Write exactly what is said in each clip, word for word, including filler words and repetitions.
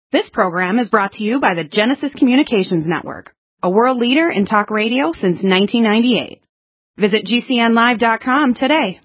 This program is brought to you by the Genesis Communications Network, a world leader in talk radio since nineteen ninety-eight. Visit G C N live dot com today.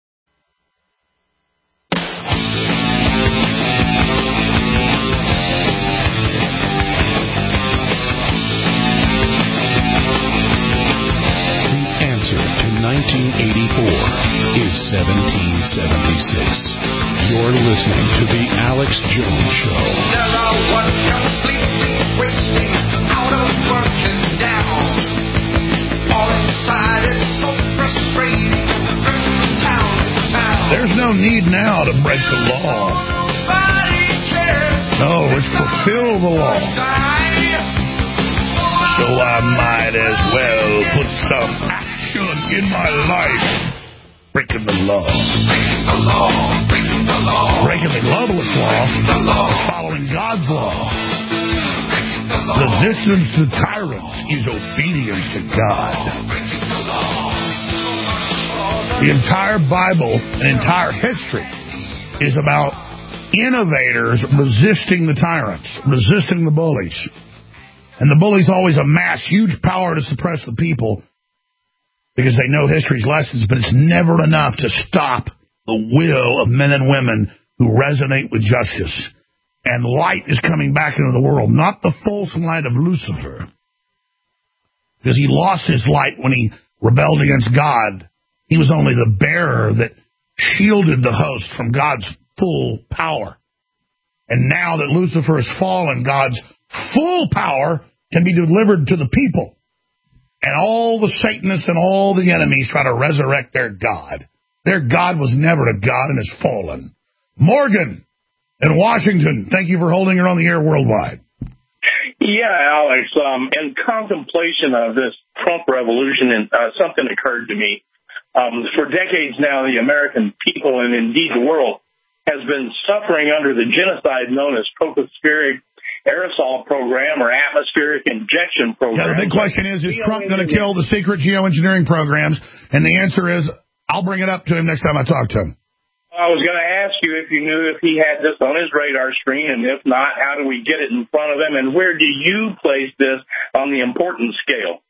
The answer to nineteen eighty-four is seventeen seventy-six. You're listening to The Alex Jones Show. There I was completely wasting, out of work and down. All inside, it's so frustrating, from town to town. There's no need now to break the law. Nobody cares. No, it's fulfill the law. So I might as well put some action in my life. Breaking the law. Breaking the law. Breaking the law. Breaking the globalist law. The law. Is following God's law. Breaking the law. Resistance to tyrants is obedience to God. Breaking the law. The entire Bible and entire history is about innovators resisting the tyrants, resisting the bullies. And the bullies always amass huge power to suppress the people because they know history's lessons, but it's never enough to stop the will of men and women who resonate with justice. And light is coming back into the world, not the false light of Lucifer, because he lost his light when he rebelled against God. He was only the bearer that shielded the host from God's full power. And now that Lucifer has fallen, God's full power can be delivered to the people. And all the Satanists and all the enemies try to resurrect their God. Their God was never a God and has fallen. Morgan in Washington, thank you for holding her on the air worldwide. Yeah, Alex, um, in contemplation of this Trump revolution, and uh, something occurred to me. Um, for decades now, the American people, and indeed the world, has been suffering under the genocide known as tropospheric aerosol program or atmospheric injection program. Yeah, the big question is, is Trump going to kill the secret geoengineering programs? And the answer is, I'll bring it up to him next time I talk to him. I was going to ask you if you knew if he had this on his radar screen, and if not, how do we get it in front of him, and where do you place this on the importance scale?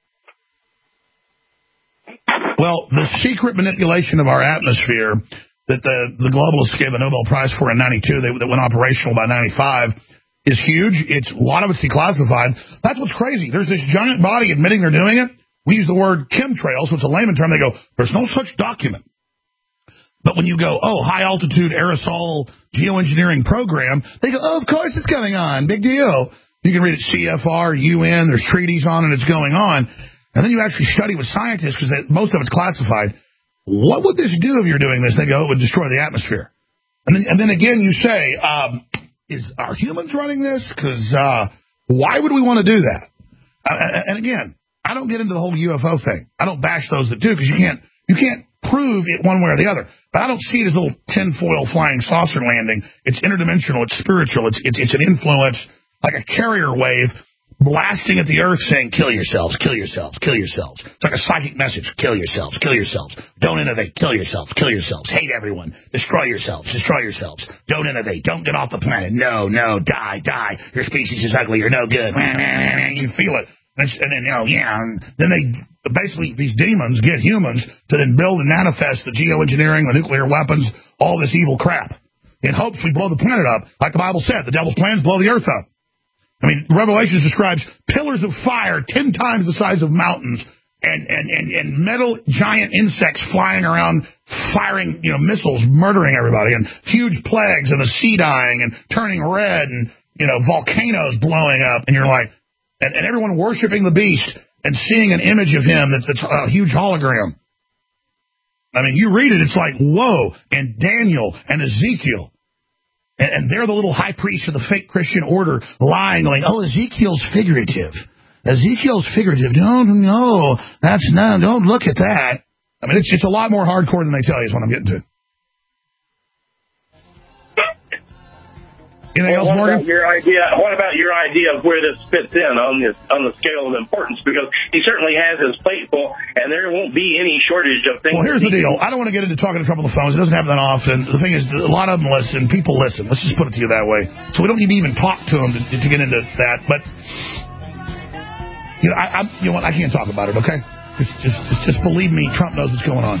Well, the secret manipulation of our atmosphere that the, the globalists gave a Nobel Prize for in ninety-two, they, that went operational by ninety-five, is huge. It's a lot of it's declassified. That's what's crazy. There's this giant body admitting they're doing it. We use the word chemtrails, which is a layman term. They go, there's no such document. But when you go, oh, high-altitude aerosol geoengineering program, they go, oh, of course it's going on. Big deal. You can read it C F R, U N, there's treaties on it, it's going on. And then you actually study with scientists, because most of it's classified. What would this do if you're doing this? They go, it would destroy the atmosphere. And then, and then again, you say, um, is are humans running this? Because uh, why would we want to do that? Uh, and again, I don't get into the whole U F O thing. I don't bash those that do, because you can't you can't prove it one way or the other. But I don't see it as a little tinfoil flying saucer landing. It's interdimensional. It's spiritual. It's it's, it's an influence, like a carrier wave blasting at the earth saying, kill yourselves, kill yourselves, kill yourselves. It's like a psychic message. Kill yourselves, kill yourselves. Don't innovate. Kill yourselves, kill yourselves. Hate everyone. Destroy yourselves, destroy yourselves. Don't innovate. Don't get off the planet. No, no, die, die. Your species is ugly. You're no good. You feel it. And then, you know, yeah, and then they, basically, these demons get humans to then build and manifest the geoengineering, the nuclear weapons, all this evil crap, in hopes we blow the planet up. Like the Bible said, the devil's plans blow the earth up. I mean, Revelation describes pillars of fire ten times the size of mountains and, and, and, and metal giant insects flying around, firing, you know, missiles, murdering everybody, and huge plagues, and the sea dying and turning red, and, you know, volcanoes blowing up, and you're like, and, and everyone worshiping the beast and seeing an image of him that's, that's a huge hologram. I mean, you read it, it's like, whoa, and Daniel and Ezekiel. And they're the little high priests of the fake Christian order lying, going, oh, Ezekiel's figurative. Ezekiel's figurative. Don't, no, that's not, don't look at that. I mean, it's, it's a lot more hardcore than they tell you is what I'm getting to. Anything well, else, what Morgan? About your idea, what about your idea of where this fits in on this on the scale of importance? Because he certainly has his plate full, and there won't be any shortage of things. Well, here's the deal. I don't want to get into talking to Trump on the phones. It doesn't happen that often. The thing is, a lot of them listen. People listen. Let's just put it to you that way. So we don't need to even talk to him to, to get into that. But you know, I, I, you know what? I can't talk about it. Okay, just, just, just, just believe me. Trump knows what's going on.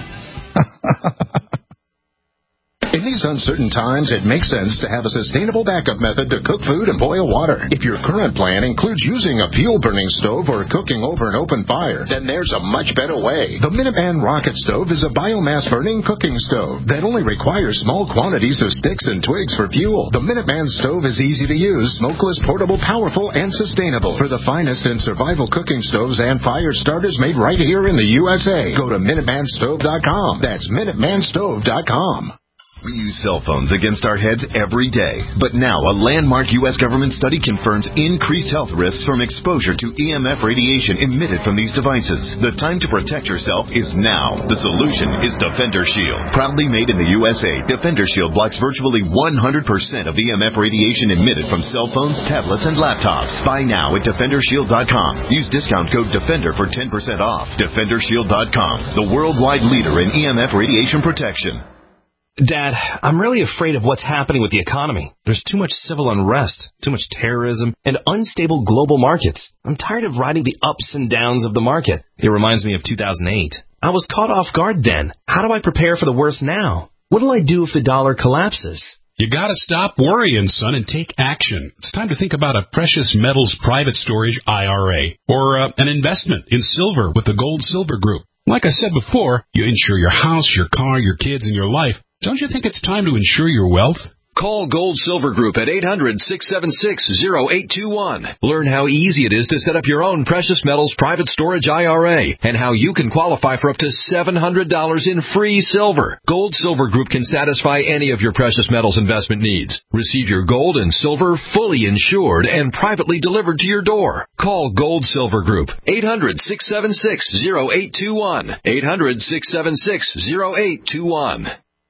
In these uncertain times, it makes sense to have a sustainable backup method to cook food and boil water. If your current plan includes using a fuel-burning stove or cooking over an open fire, then there's a much better way. The Minuteman Rocket Stove is a biomass-burning cooking stove that only requires small quantities of sticks and twigs for fuel. The Minuteman Stove is easy to use, smokeless, portable, powerful, and sustainable. For the finest in survival cooking stoves and fire starters made right here in the U S A, go to Minuteman Stove dot com. That's Minuteman Stove dot com. We use cell phones against our heads every day. But now, a landmark U S government study confirms increased health risks from exposure to E M F radiation emitted from these devices. The time to protect yourself is now. The solution is Defender Shield. Proudly made in the U S A, Defender Shield blocks virtually one hundred percent of E M F radiation emitted from cell phones, tablets, and laptops. Buy now at Defender Shield dot com. Use discount code DEFENDER for ten percent off. Defender Shield dot com, the worldwide leader in E M F radiation protection. Dad, I'm really afraid of what's happening with the economy. There's too much civil unrest, too much terrorism, and unstable global markets. I'm tired of riding the ups and downs of the market. It reminds me of two thousand eight. I was caught off guard then. How do I prepare for the worst now? What'll I do if the dollar collapses? You gotta stop worrying, son, and take action. It's time to think about a precious metals private storage I R A or uh, an investment in silver with the Gold Silver Group. Like I said before, you insure your house, your car, your kids, and your life. Don't you think it's time to insure your wealth? Call Gold Silver Group at eight hundred, six seven six, zero eight two one. Learn how easy it is to set up your own precious metals private storage I R A and how you can qualify for up to seven hundred dollars in free silver. Gold Silver Group can satisfy any of your precious metals investment needs. Receive your gold and silver fully insured and privately delivered to your door. Call Gold Silver Group, eight hundred, six seven six, zero eight two one. eight hundred, six seven six, zero eight two one.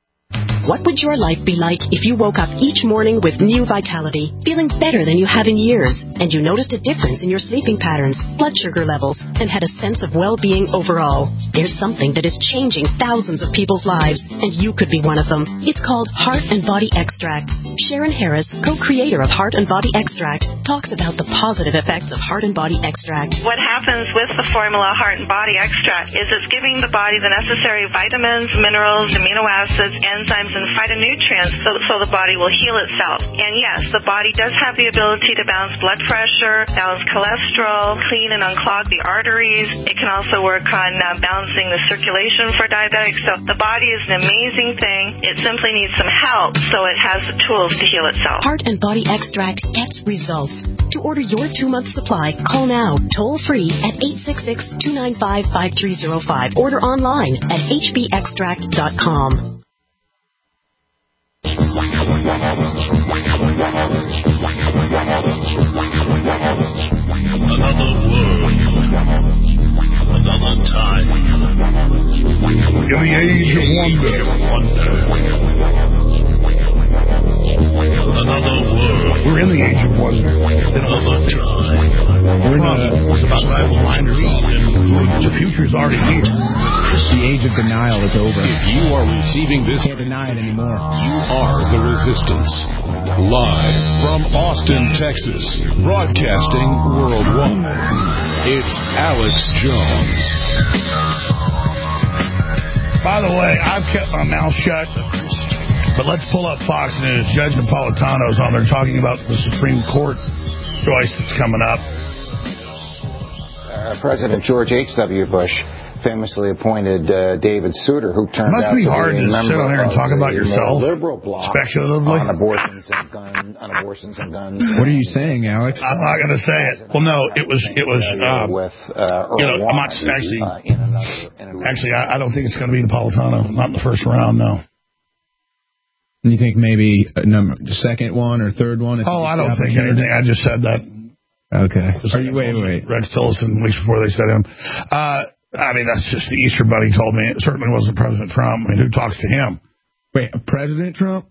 What would your life be like if you woke up each morning with new vitality, feeling better than you have in years, and you noticed a difference in your sleeping patterns, blood sugar levels, and had a sense of well-being overall? There's something that is changing thousands of people's lives, and you could be one of them. It's called Heart and Body Extract. Sharon Harris, co-creator of Heart and Body Extract, talks about the positive effects of Heart and Body Extract. What happens with the formula Heart and Body Extract is it's giving the body the necessary vitamins, minerals, amino acids, enzymes, and phytonutrients so, so the body will heal itself. And yes, the body does have the ability to balance blood pressure, balance cholesterol, clean and unclog the arteries. It can also work on uh, balancing the circulation for diabetics. So the body is an amazing thing. It simply needs some help so it has the tools to heal itself. Heart and Body Extract gets results. To order your two-month supply, call now, toll-free at eight six six, two nine five, five three zero five. Order online at h b extract dot com. Another world, another time. In the age of wonder. Another world. We're in the age of wonder. Another time. We're in a, it's about tribal minders. The future's already here. The age of denial is over. If you are receiving this, can't deny it anymore. You are the resistance. Live from Austin, Texas, broadcasting worldwide. It's Alex Jones. By the way, I've kept my mouth shut, but let's pull up Fox News. Judge Napolitano's on there talking about the Supreme Court choice that's coming up. Uh, President George H W. Bush famously appointed uh, David Souter, who turned out to be hard to sit on here and talk about yourself liberal bloc speculatively on abortions and gun, on abortions and guns. What are you saying, Alex? I'm not going to say it. Well, no, it was it was. Um, with uh, you know, I'm not actually. Uh, in another, in another actually, I, I don't think it's going to be Napolitano. Not in the first round, no. You think maybe a number, the second one or third one? Oh, I don't think anything. I just said that. Okay. Are you, wait, wait. Rex Tillerson weeks before they said him. Uh, I mean, that's just the Easter Bunny told me. It certainly wasn't President Trump. I mean, who talks to him? Wait, President Trump?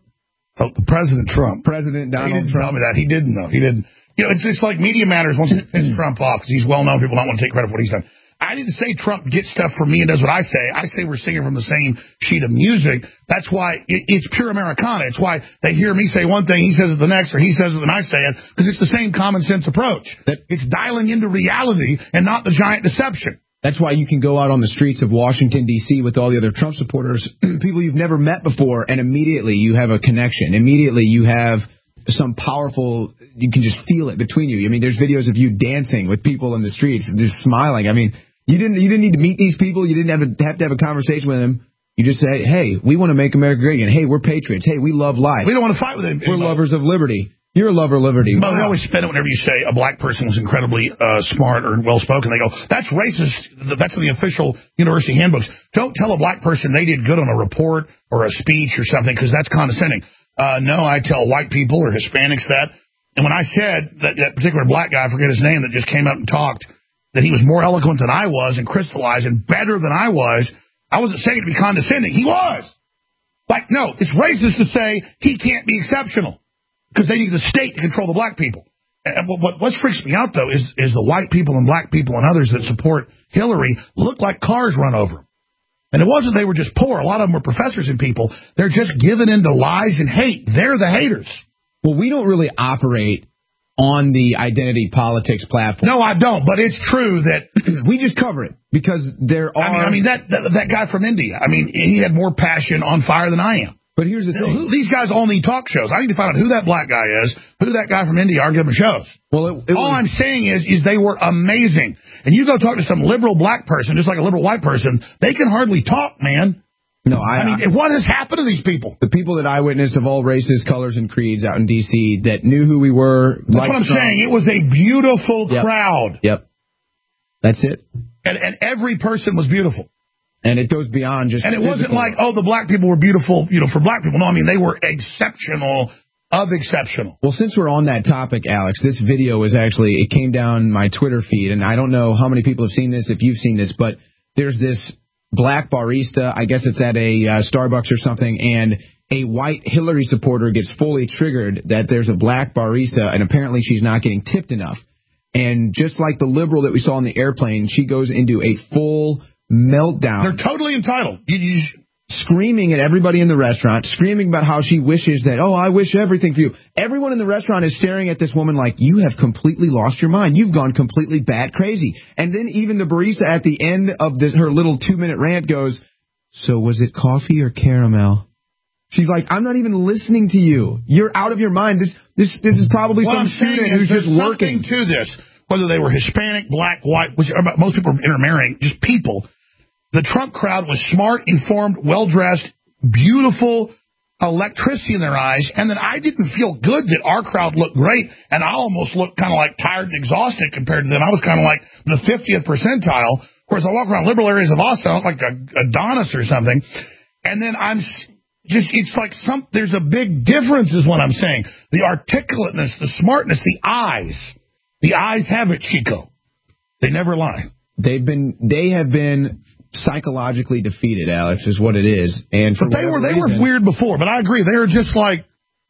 Oh, the President Trump. President Donald he didn't Trump. tell me that. He didn't know. He didn't. You know, it's just like Media Matters wants to piss Trump off because he's well-known. People don't want to take credit for what he's done. I didn't say Trump gets stuff from me and does what I say. I say we're singing from the same sheet of music. That's why it, it's pure Americana. It's why they hear me say one thing, he says it the next, or he says it and I say it, because it's the same common sense approach. It's dialing into reality and not the giant deception. That's why you can go out on the streets of Washington, D C with all the other Trump supporters, people you've never met before, and immediately you have a connection. Immediately you have some powerful, you can just feel it between you. I mean, there's videos of you dancing with people in the streets, just smiling. I mean, you didn't you didn't need to meet these people. You didn't have, a, have to have a conversation with them. You just say, hey, we want to make America great again. Hey, we're patriots. Hey, we love life. We don't want to fight with them. We're lovers of liberty. You're a lover of liberty. But wow. we always spin it whenever you say a black person was incredibly uh, smart or well-spoken. They go, that's racist. That's in the official university handbooks. Don't tell a black person they did good on a report or a speech or something because that's condescending. Uh, no, I tell white people or Hispanics that. And when I said that, that particular black guy, I forget his name, that just came up and talked, that he was more eloquent than I was and crystallized and better than I was, I wasn't saying it to be condescending. He was. Like, no, it's racist to say he can't be exceptional. Because they need the state to control the black people. And what, what freaks me out, though, is, is the white people and black people and others that support Hillary look like cars run over them. And it wasn't they were just poor. A lot of them were professors and people. They're just given into lies and hate. They're the haters. Well, we don't really operate on the identity politics platform. No, I don't. But it's true that we just cover it because there are. I mean, I mean that, that that guy from India. I mean, he had more passion on fire than I am. But here's the thing. These guys all need talk shows. I need to find out who that black guy is, who that guy from India are, and give them shows. Well, it, it all was, I'm saying is, is they were amazing. And you go talk to some liberal black person, just like a liberal white person, they can hardly talk, man. No, I, I mean, I, what has happened to these people? The people that I witnessed of all races, colors, and creeds out in D C that knew who we were. That's what I'm Trump. saying. It was a beautiful yep. crowd. Yep. That's it. And, and every person was beautiful. And it goes beyond just. And it wasn't like, oh, the black people were beautiful, you know, for black people. No, I mean, they were exceptional of exceptional. Well, since we're on that topic, Alex, this video was actually, it came down my Twitter feed, and I don't know how many people have seen this, if you've seen this, but there's this black barista, I guess it's at a uh, Starbucks or something, and a white Hillary supporter gets fully triggered that there's a black barista, and apparently she's not getting tipped enough. And just like the liberal that we saw on the airplane, she goes into a full meltdown. They're totally entitled. You, you, screaming at everybody in the restaurant, screaming about how she wishes that, oh, I wish everything for you. Everyone in the restaurant is staring at this woman like, you have completely lost your mind. You've gone completely bat crazy. And then even the barista at the end of this, her little two-minute rant goes, so was it coffee or caramel? She's like, I'm not even listening to you. You're out of your mind. This this this is probably what some I'm student saying who's is just working. to this, whether they were Hispanic, black, white, which most people are intermarrying, just people. The Trump crowd was smart, informed, well-dressed, beautiful, electricity in their eyes, and then I didn't feel good that our crowd looked great, and I almost looked kind of like tired and exhausted compared to them. I was kind of like the fiftieth percentile. Of course, I walk around liberal areas of Austin, I look like a Adonis or something, and then I'm just, it's like some, there's a big difference is what I'm saying. The articulateness, the smartness, the eyes. The eyes have it, Chico. They never lie. They've been, they have been psychologically defeated, Alex, is what it is. And for but they were they reason, were weird before, but I agree. They were just like,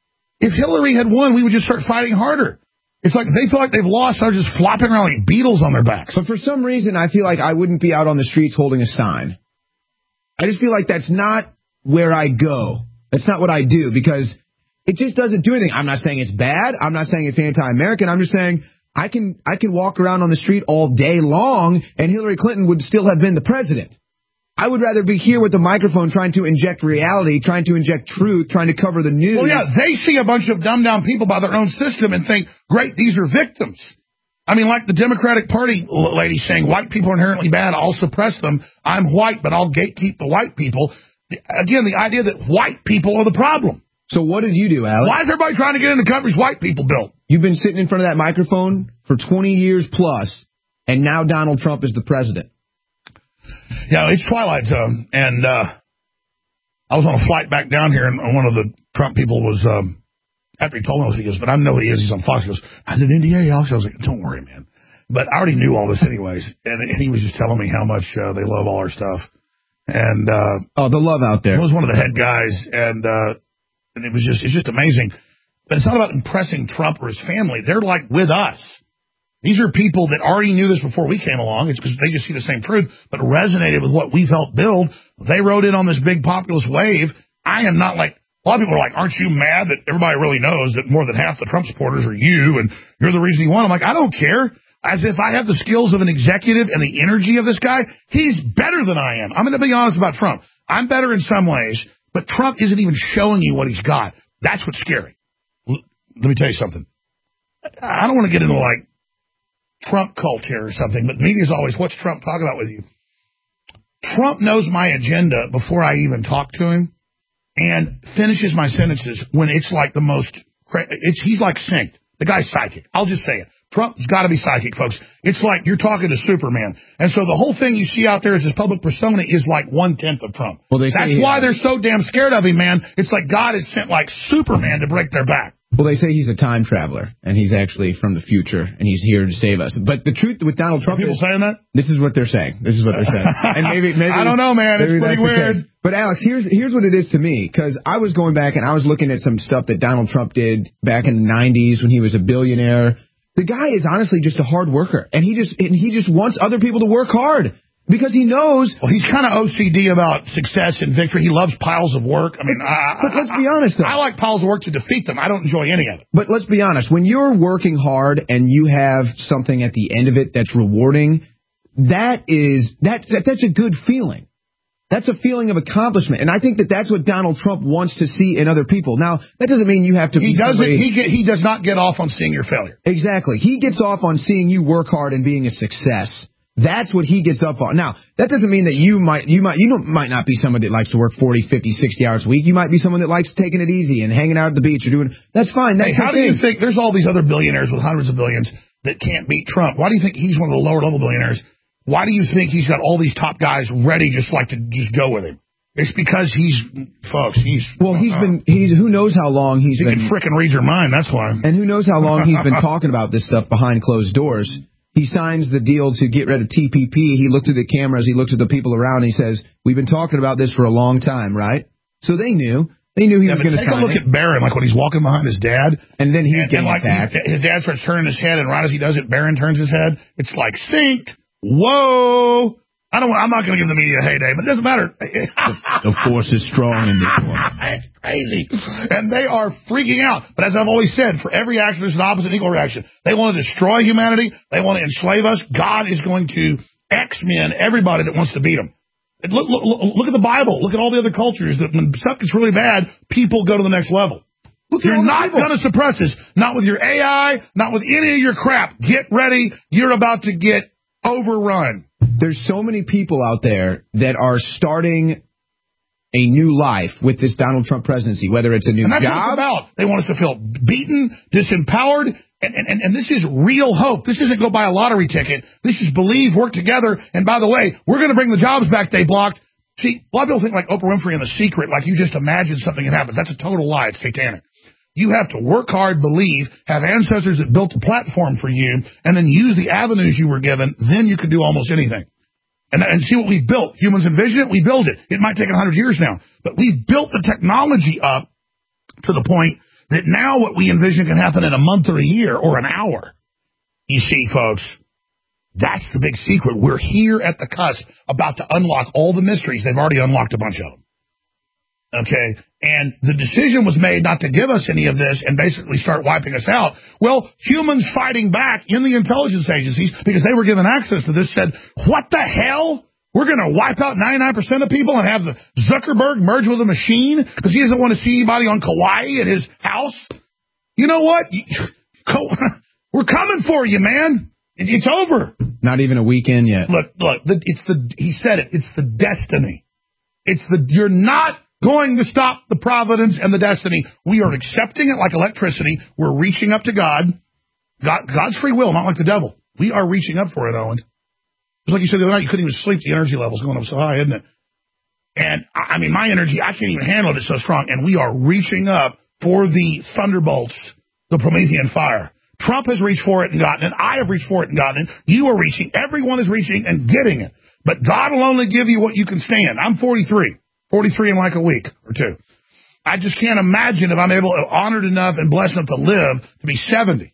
if Hillary had won, we would just start fighting harder. It's like they feel like they've lost, they're just flopping around like beetles on their backs. But for some reason, I feel like I wouldn't be out on the streets holding a sign. I just feel like that's not where I go. That's not what I do, because it just doesn't do anything. I'm not saying it's bad. I'm not saying it's anti-American. I'm just saying I can I can walk around on the street all day long, and Hillary Clinton would still have been the president. I would rather be here with the microphone trying to inject reality, trying to inject truth, trying to cover the news. Well, yeah, they see a bunch of dumbed-down people by their own system and think, great, these are victims. I mean, like the Democratic Party lady saying, white people are inherently bad, I'll suppress them. I'm white, but I'll gatekeep the white people. Again, the idea that white people are the problem. So what did you do, Alex? Why is everybody trying to get into countries white people built? You've been sitting in front of that microphone for twenty years plus, and now Donald Trump is the president. Yeah, it's Twilight Zone, and uh, I was on a flight back down here, and one of the Trump people was, um, after he told me, he goes, but I know who he is, he's on Fox, he goes, I did N D A, Alex. I was like, don't worry, man. But I already knew all this anyways, and he was just telling me how much uh, they love all our stuff. And uh, oh, the love out there. He was one of the head guys, and uh, And it was just, it's just amazing. But it's not about impressing Trump or his family. They're like with us. These are people that already knew this before we came along. It's because they just see the same truth, but resonated with what we've helped build. They rode in on this big populist wave. I am not like, a lot of people are like, aren't you mad that everybody really knows that more than half the Trump supporters are you and you're the reason he won? I'm like, I don't care. As if I have the skills of an executive and the energy of this guy. He's better than I am. I'm going to be honest about Trump. I'm better in some ways, but Trump isn't even showing you what he's got. That's what's scary. Let me tell you something. I don't want to get into like Trump cult here or something, but the media is always, what's Trump talking about with you? Trump knows my agenda before I even talk to him and finishes my sentences when it's like the most, it's he's like synced. The guy's psychic. I'll just say it. Trump's got to be psychic, folks. It's like you're talking to Superman. And so the whole thing you see out there as his public persona is like one-tenth of Trump. Well, they That's why they're so damn scared of him, man. It's like God has sent like Superman to break their back. Well, they say he's a time traveler, and he's actually from the future, and he's here to save us. But the truth with Donald Trump Are people is... saying that? This is what they're saying. This is what they're saying. And maybe, maybe I don't know, man. It's pretty weird. But, Alex, here's here's what it is to me, because I was going back, and I was looking at some stuff that Donald Trump did back in the nineties when he was a billionaire. The guy is honestly just a hard worker, and he just and he just wants other people to work hard. Because he knows... Well, he's kind of O C D about success and victory. He loves piles of work. I mean, I, but let's be honest, though. I like piles of work to defeat them. I don't enjoy any of it. But let's be honest. When you're working hard and you have something at the end of it that's rewarding, that is that, that that's a good feeling. That's a feeling of accomplishment. And I think that that's what Donald Trump wants to see in other people. Now, that doesn't mean you have to he be doesn't somebody... he get, he does not get off on seeing your failure. Exactly. He gets off on seeing you work hard and being a success. That's what he gets up on. Now, that doesn't mean that you might you might you don't, might not be someone that likes to work forty, fifty, sixty hours a week. You might be someone that likes taking it easy and hanging out at the beach or doing. That's fine. That's hey, how do you think there's all these other billionaires with hundreds of billions that can't beat Trump? Why do you think he's one of the lower level billionaires? Why do you think he's got all these top guys ready just like to just go with him? It's because he's, folks, he's... Well, he's uh, been, he's, who knows how long he's he been... He can frickin' read your mind, that's why. And who knows how long he's been talking about this stuff behind closed doors. He signs the deal to get rid of T P P. He looks at the cameras. He looks at the people around. And he says, we've been talking about this for a long time, right? So they knew. They knew he yeah, was going to sign take a look it. at Barron, like when he's walking behind his dad. And then he's and, getting and like attacked. He, his dad starts turning his head, and right as he does it, Barron turns his head. It's like synced. Whoa. I don't. I'm not going to give the media a heyday, but it doesn't matter. the, the force is strong in this one. It's crazy. And they are freaking out. But as I've always said, for every action, there's an opposite and equal reaction. They want to destroy humanity. They want to enslave us. God is going to X-Men everybody that wants to beat them. Look, look, look at the Bible. Look at all the other cultures. That when stuff gets really bad, people go to the next level. Look, You're not going to suppress this. Not with your A I. Not with any of your crap. Get ready. You're about to get overrun. There's so many people out there that are starting a new life with this Donald Trump presidency, whether it's a new and that's job. What it's about. They want us to feel beaten, disempowered, and, and, and this is real hope. This isn't go buy a lottery ticket. This is believe, work together, and by the way, we're going to bring the jobs back they blocked. See, a lot of people think like Oprah Winfrey and The Secret, like you just imagine something that happens. That's a total lie. It's satanic. You have to work hard, believe, have ancestors that built a platform for you, and then use the avenues you were given. Then you can do almost anything. And, and see what we built. Humans envision it, we build it. It might take one hundred years now. But we built the technology up to the point that now what we envision can happen in a month or a year or an hour. You see, folks, that's the big secret. We're here at the cusp about to unlock all the mysteries. They've already unlocked a bunch of them. Okay, and the decision was made not to give us any of this and basically start wiping us out. Well, humans fighting back in the intelligence agencies because they were given access to this said, what the hell? We're going to wipe out ninety-nine percent of people and have the Zuckerberg merge with a machine because he doesn't want to see anybody on Kauai at his house? You know what? We're coming for you, man. It's over. Not even a weekend yet. Look, look, it's the, he said it, it's the destiny. It's the, you're not going to stop the providence and the destiny. We are accepting it like electricity. We're reaching up to God. God God's free will, not like the devil. We are reaching up for it, Owen. It's like you said the other night, you couldn't even sleep. The energy level's going up so high, isn't it? And, I mean, my energy, I can't even handle it. It's so strong. And we are reaching up for the thunderbolts, the Promethean fire. Trump has reached for it and gotten it. I have reached for it and gotten it. You are reaching. Everyone is reaching and getting it. But God will only give you what you can stand. I'm forty-three. forty-three in like a week or two. I just can't imagine if I'm able, honored enough and blessed enough to live to be seventy.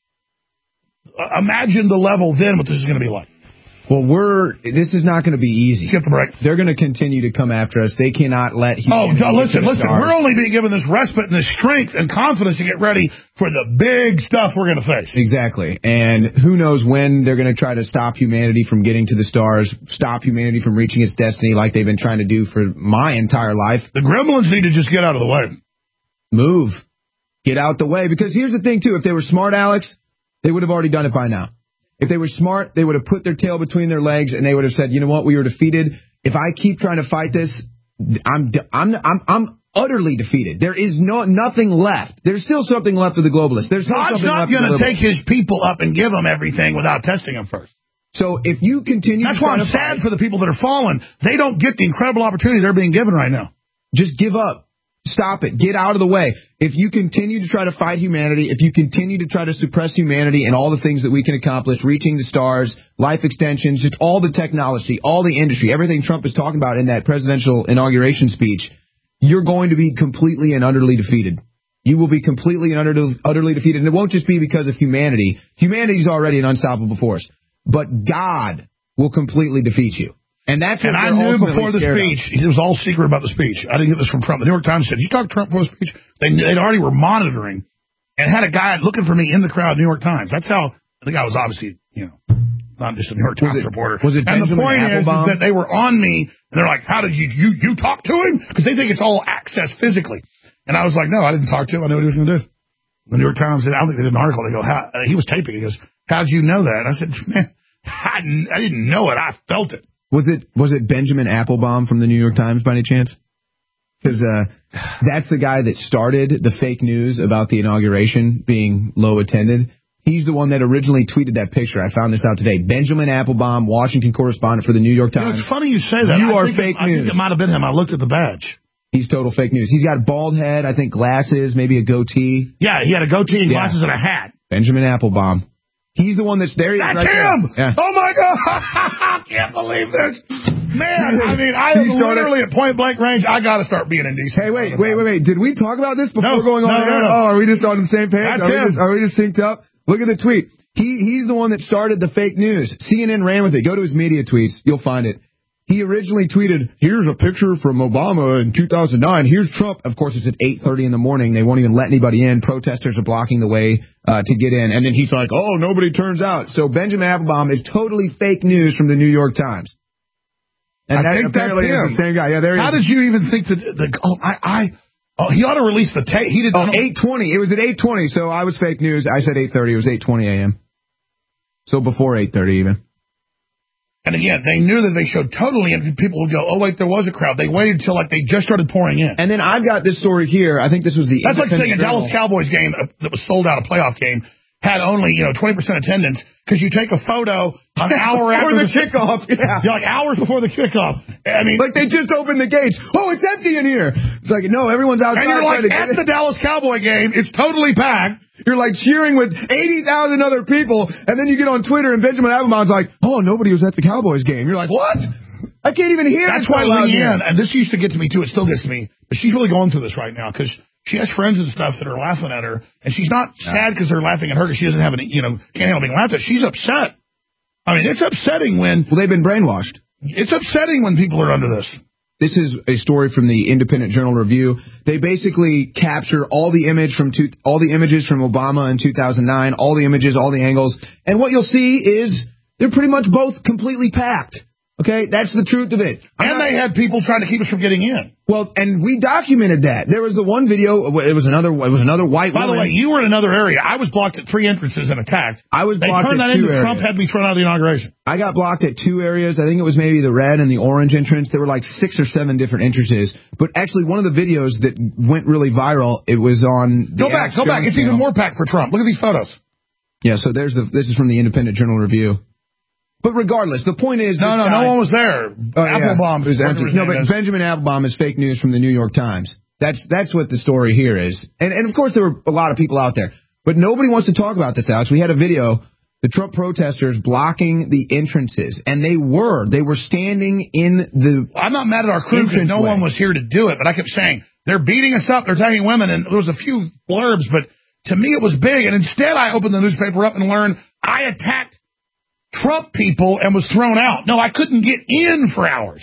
Uh, imagine the level then what this is going to be like. Well, we're this is not going to be easy. Skip the break. They're going to continue to come after us. They cannot let Oh, humanity listen, get listen. started. We're only being given this respite and this strength and confidence to get ready for the big stuff we're going to face. Exactly. And who knows when they're going to try to stop humanity from getting to the stars, stop humanity from reaching its destiny like they've been trying to do for my entire life. The gremlins need to just get out of the way. Move. Get out the way. Because here's the thing, too. If they were smart, Alex, they would have already done it by now. If they were smart, they would have put their tail between their legs and they would have said, you know what, we were defeated. If I keep trying to fight this, I'm I'm I'm I'm utterly defeated. There is no nothing left. There's still something left of the globalists. There's still God's something not left of going the to liberals. take his people up and give them everything without testing them first. So if you continue That's to why try I'm to sad fight, for the people that are fallen. They don't get the incredible opportunities they're being given right now. just give up. Stop it. Get out of the way. If you continue to try to fight humanity, if you continue to try to suppress humanity and all the things that we can accomplish, reaching the stars, life extensions, just all the technology, all the industry, everything Trump is talking about in that presidential inauguration speech, you're going to be completely and utterly defeated. You will be completely and utterly, utterly defeated. And it won't just be because of humanity. Humanity is already an unstoppable force. But God will completely defeat you. And that's what and I we're knew before the scared speech, of. it was all secret about the speech. I didn't get this from Trump. The New York Times said, did you talk to Trump before the speech? They they already were monitoring and had a guy looking for me in the crowd, New York Times. That's how the guy was obviously, you know, not just a New York Times was it, reporter. Was it and Benjamin the point is, is that they were on me, and they're like, how did you, you, you talk to him? Because they think it's all access physically. And I was like, no, I didn't talk to him. I knew what he was going to do. The New York Times, I don't think they did an article. They go, how, uh, he was taping. He goes, how did you know that? And I said, man, I, I didn't know it. I felt it. Was it was it Benjamin Applebaum from the New York Times by any chance? Because uh, that's the guy that started the fake news about the inauguration being low attended. He's the one that originally tweeted that picture. I found this out today. Benjamin Applebaum, Washington correspondent for the New York Times. You know, it's funny you say that. You I are think fake it, news. I think it might have been him. I looked at the badge. He's total fake news. He's got a bald head, I think glasses, maybe a goatee. Yeah, he had a goatee and Yeah. glasses and a hat. Benjamin Applebaum. He's the one that's there. That's right him! There. Yeah. Oh, my God! I can't believe this. Man, I mean, I am He started- literally at point blank range. I got to start being indecent. Hey, wait, wait, wait, wait. Did we talk about this before No, going on no, air? no, no. Oh, are we just on the same page? That's are, we him. just, are we just synced up? Look at the tweet. He He's the one that started the fake news. C N N ran with it. Go to his media tweets. You'll find it. He originally tweeted, here's a picture from Obama in two thousand nine. Here's Trump. Of course, it's at eight thirty in the morning. They won't even let anybody in. Protesters are blocking the way uh, to get in. And then he's like, oh, nobody turns out. So Benjamin Applebaum is totally fake news from the New York Times. And I that think that's apparently him. is the same guy. Yeah, there he How is. did you even think that the, oh, I, I, oh, he ought to release the tape. He did Oh, eight twenty. It was at eight twenty, so I was fake news. I said eight thirty. It was eight twenty a.m. So before eight thirty even. And again, they knew that they showed totally, and people would go, oh, wait, there was a crowd. They waited until like they just started pouring in. And then I've got this story here. I think this was the... That's like saying a Independent Dallas Cowboys game uh, that was sold out, a playoff game, had only, you know, twenty percent attendance because you take a photo an hour after the kickoff. Yeah. You're like hours before the kickoff. I mean, Like they just opened the gates. Oh, it's empty in here. It's like, no, everyone's outside. and you're like, trying to get at in. the Dallas Cowboy game, it's totally packed. You're like cheering with eighty thousand other people, and then you get on Twitter and Benjamin Applebaum's like, oh, nobody was at the Cowboys game. You're like, what? I can't even hear it. That's why Leanne, and this used to get to me too, it still gets to me, but she's really going through this right now because she has friends and stuff that are laughing at her, and she's not sad because they're laughing at her because she doesn't have any, you know, can't handle being laughed at. She's upset. I mean, it's upsetting when... Well, they've been brainwashed. It's upsetting when people are under this. This is a story from the Independent Journal Review. They basically capture all the image from two, all the images from Obama in two thousand nine, all the images, all the angles, and what you'll see is they're pretty much both completely packed. Okay, that's the truth of it. I'm And not- they had people trying to keep us from getting in. well, and we documented that. There was the one video. It was another. It was another white By woman. the way, you were in another area. I was blocked at three entrances and attacked. I was They blocked turned at that two into areas. Trump had me thrown out of the inauguration. I got blocked at two areas. I think it was maybe the red and the orange entrance. There were like six or seven different entrances. But actually, one of the videos that went really viral, it was on. The Go back, Alex go back. Jones It's even channel. more packed for Trump. Look at these photos. Yeah. So there's the. This is from the Independent Journal Review. But regardless, the point is. No, this no, guy- no one was there. Oh, yeah. Applebaum. It was whatever empty. his No, name but is. Benjamin Applebaum is fake news from the New York Times. That's that's what the story here is. And and of course there were a lot of people out there, but nobody wants to talk about this, Alex. We had a video the Trump protesters blocking the entrances, and they were. They were standing in the I'm not mad at our crew because no one was here to do it, but I kept saying, they're beating us up, they're attacking women, and there was a few blurbs, but to me it was big, and instead I opened the newspaper up and learned I attacked Trump people and was thrown out. No, I couldn't get in for hours.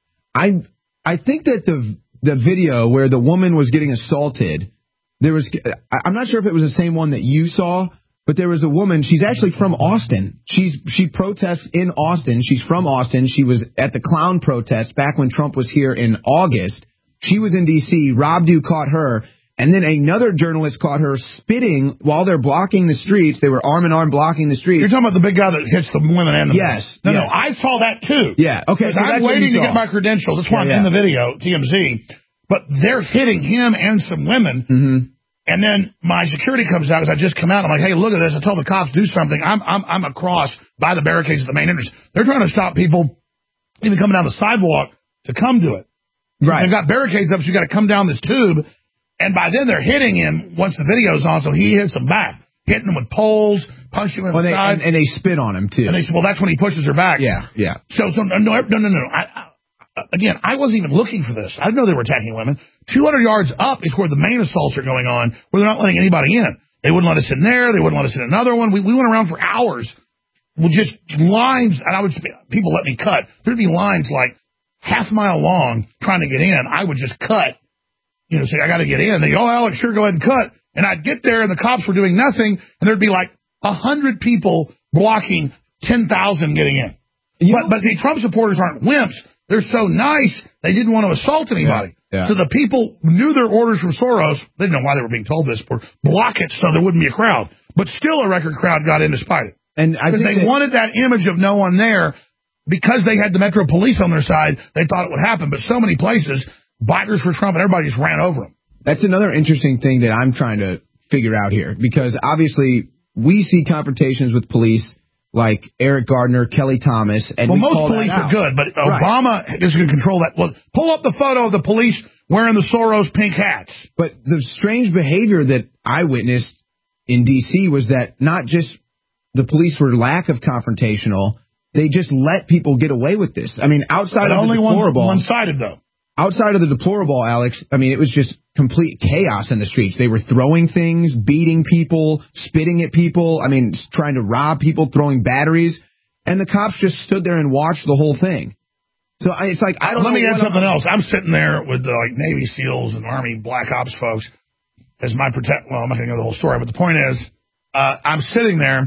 I I think that the the video where the woman was getting assaulted, there was, I'm not sure if it was the same one that you saw, but there was a woman, she's actually from Austin. She's She protests in Austin. She's from Austin. She was at the clown protest back when Trump was here in August. She was in D C Rob Dew caught her, and then another journalist caught her spitting while they're blocking the streets. They were arm in arm blocking the streets. You're talking about the big guy that hits the women and the Yes. men. No, yes. no, I saw that too. Yeah, okay. So I'm waiting to get my credentials. That's why yeah, I'm yeah. in the video, T M Z. But they're hitting him and some women. Mm-hmm. And then my security comes out as I just come out. I'm like, hey, look at this. I told the cops do something. I'm I'm I'm across by the barricades at the main entrance. They're trying to stop people even coming down the sidewalk to come to it. Right. They've got barricades up, so you got to come down this tube. And by then they're hitting him once the video's on, so he hits them back, hitting them with poles, punching him in well, the they, side. and, and they spit on him too. And they said, well, that's when he pushes her back. Yeah, yeah. So, so no, no, no, no. no. I, I, again, I wasn't even looking for this. I didn't know they were attacking women. two hundred yards up is where the main assaults are going on, where they're not letting anybody in. They wouldn't let us in there. They wouldn't let us in another one. We, we went around for hours with just lines, and I would people let me cut. There'd be lines like half mile long trying to get in. I would just cut. You know, say, I got to get in. They go, oh, Alex, sure, go ahead and cut. And I'd get there, and the cops were doing nothing, and there'd be like one hundred people blocking ten thousand getting in. You but, but the Trump supporters aren't wimps. They're so nice, they didn't want to assault anybody. Yeah, yeah. So the people knew their orders from Soros. They didn't know why they were being told this, or block it so there wouldn't be a crowd. But still a record crowd got in despite it. And I Because they that wanted that image of no one there. Because they had the Metro Police on their side, they thought it would happen. But so many places, bikers for Trump and everybody just ran over them. That's another interesting thing that I'm trying to figure out here, because obviously we see confrontations with police like Eric Gardner, Kelly Thomas, and well, we most call police that are out. good, but Right. Obama is going to control that. Well, pull up the photo of the police wearing the Soros pink hats. But the strange behavior that I witnessed in D C was that not just the police were lack of confrontational, they just let people get away with this. I mean, outside But of only the one, deplorable, one-sided though. outside of the deplorable, Alex, I mean, it was just complete chaos in the streets. They were throwing things, beating people, spitting at people. I mean, trying to rob people, throwing batteries. And the cops just stood there and watched the whole thing. So I, it's like, I don't Let know. me add what something I'm, else. I'm sitting there with the, like Navy SEALs and Army Black Ops folks as my protect. Well, I'm not going to go the whole story, but the point is, uh, I'm sitting there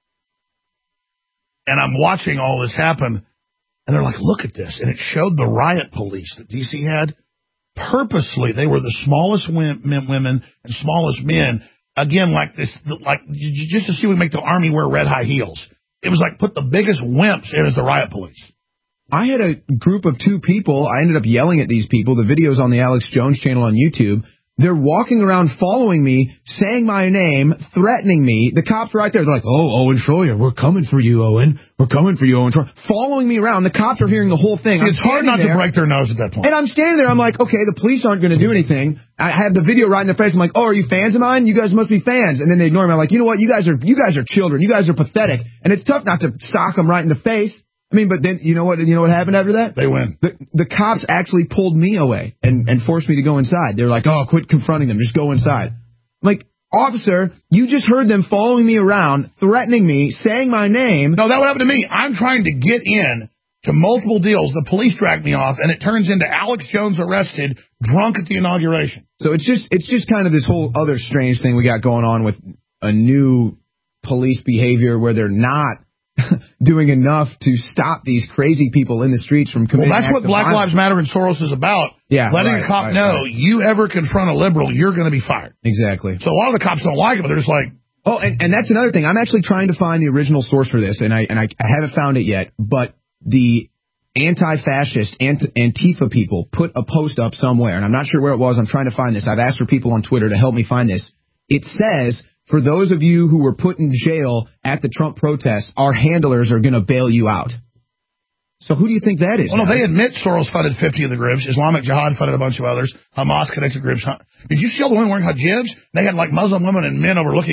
and I'm watching all this happen, and they're like, "Look at this!" And it showed the riot police that D C had. Purposely, they were the smallest men, women and smallest men. Again, like this, like just to see we make the Army wear red high heels. It was like put the biggest wimps in as the riot police. I had a group of two people. I ended up yelling at these people. The video's on the Alex Jones channel on YouTube. They're walking around following me, saying my name, threatening me. The cops are right there. They're like, oh, Owen Schroyer, we're coming for you, Owen. We're coming for you, Owen Schroyer. Following me around. The cops are hearing the whole thing. It's hard not there, to break their nose at that point. And I'm standing there. I'm like, okay, the police aren't going to do anything. I have the video right in their face. I'm like, oh, are you fans of mine? You guys must be fans. And then they ignore me. I'm like, you know what? You guys are you guys are children. You guys are pathetic. And it's tough not to sock them right in the face. I mean, but then you know what? You know what happened after that? They win. The, the cops actually pulled me away and, and forced me to go inside. They're like, "Oh, quit confronting them. Just go inside." I'm like, officer, you just heard them following me around, threatening me, saying my name. No, that would happen to me. I'm trying to get in to multiple deals. The police drag me off, and it turns into Alex Jones arrested, drunk at the inauguration. So it's just it's just kind of this whole other strange thing we got going on with a new police behavior where they're not doing enough to stop these crazy people in the streets from committing Well, that's what Black violence. Lives Matter and Soros is about. Yeah, letting right, a cop right, know right. you ever confront a liberal, you're going to be fired. Exactly. So a lot of the cops don't like it, but they're just like, oh, and, and that's another thing. I'm actually trying to find the original source for this, and I and I, I haven't found it yet. But the anti-fascist anti- Antifa people put a post up somewhere, and I'm not sure where it was. I'm trying to find this. I've asked for people on Twitter to help me find this. It says, for those of you who were put in jail at the Trump protests, our handlers are going to bail you out. So who do you think that is? Well, no, they admit Soros funded fifty of the groups. Islamic Jihad funded a bunch of others. Hamas connected groups. Did you see all the women wearing hijabs? They had like Muslim women and men overlooking it,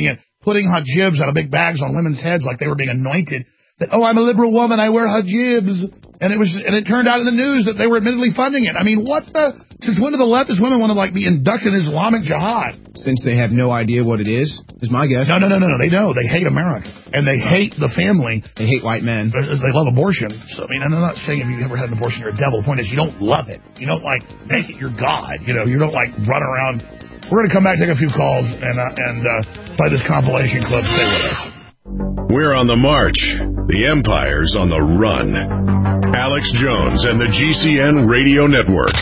putting hijabs out of big bags on women's heads like they were being anointed. That, oh, I'm a liberal woman, I wear hijabs. And it was, and it turned out in the news that they were admittedly funding it. I mean, what the? Since when do the leftist women want to like be inducted in Islamic jihad? Since they have no idea what it is, is my guess. No, no, no, no, no. They know. They hate America, and they hate the family. They hate white men. They love abortion. So I mean, I'm not saying if you've ever had an abortion, you're a devil. The point is, you don't love it. You don't like make it your god. You know, you don't like run around. We're going to come back, take a few calls, and uh, and uh, play this compilation clip. Stay with us. We're on the march. The empire's on the run. Alex Jones and the G C N Radio Network.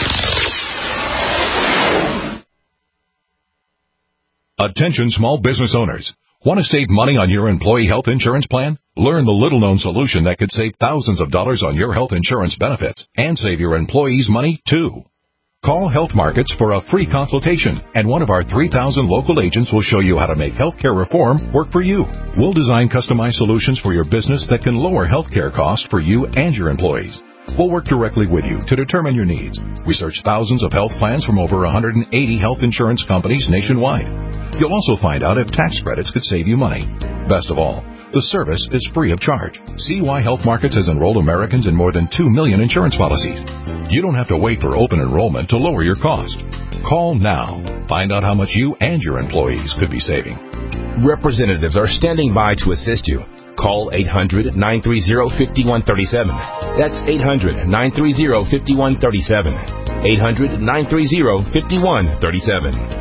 Attention small business owners. Want to save money on your employee health insurance plan? Learn the little-known solution that could save thousands of dollars on your health insurance benefits and save your employees money, too. Call Health Markets for a free consultation, and one of our three thousand local agents will show you how to make healthcare reform work for you. We'll design customized solutions for your business that can lower healthcare costs for you and your employees. We'll work directly with you to determine your needs. We search thousands of health plans from over one hundred eighty health insurance companies nationwide. You'll also find out if tax credits could save you money. Best of all, the service is free of charge. See why Health Markets has enrolled Americans in more than two million insurance policies. You don't have to wait for open enrollment to lower your cost. Call now. Find out how much you and your employees could be saving. Representatives are standing by to assist you. Call eight hundred, nine three zero, five one three seven. That's eight hundred, nine three zero, five one three seven. eight hundred, nine three zero, five one three seven.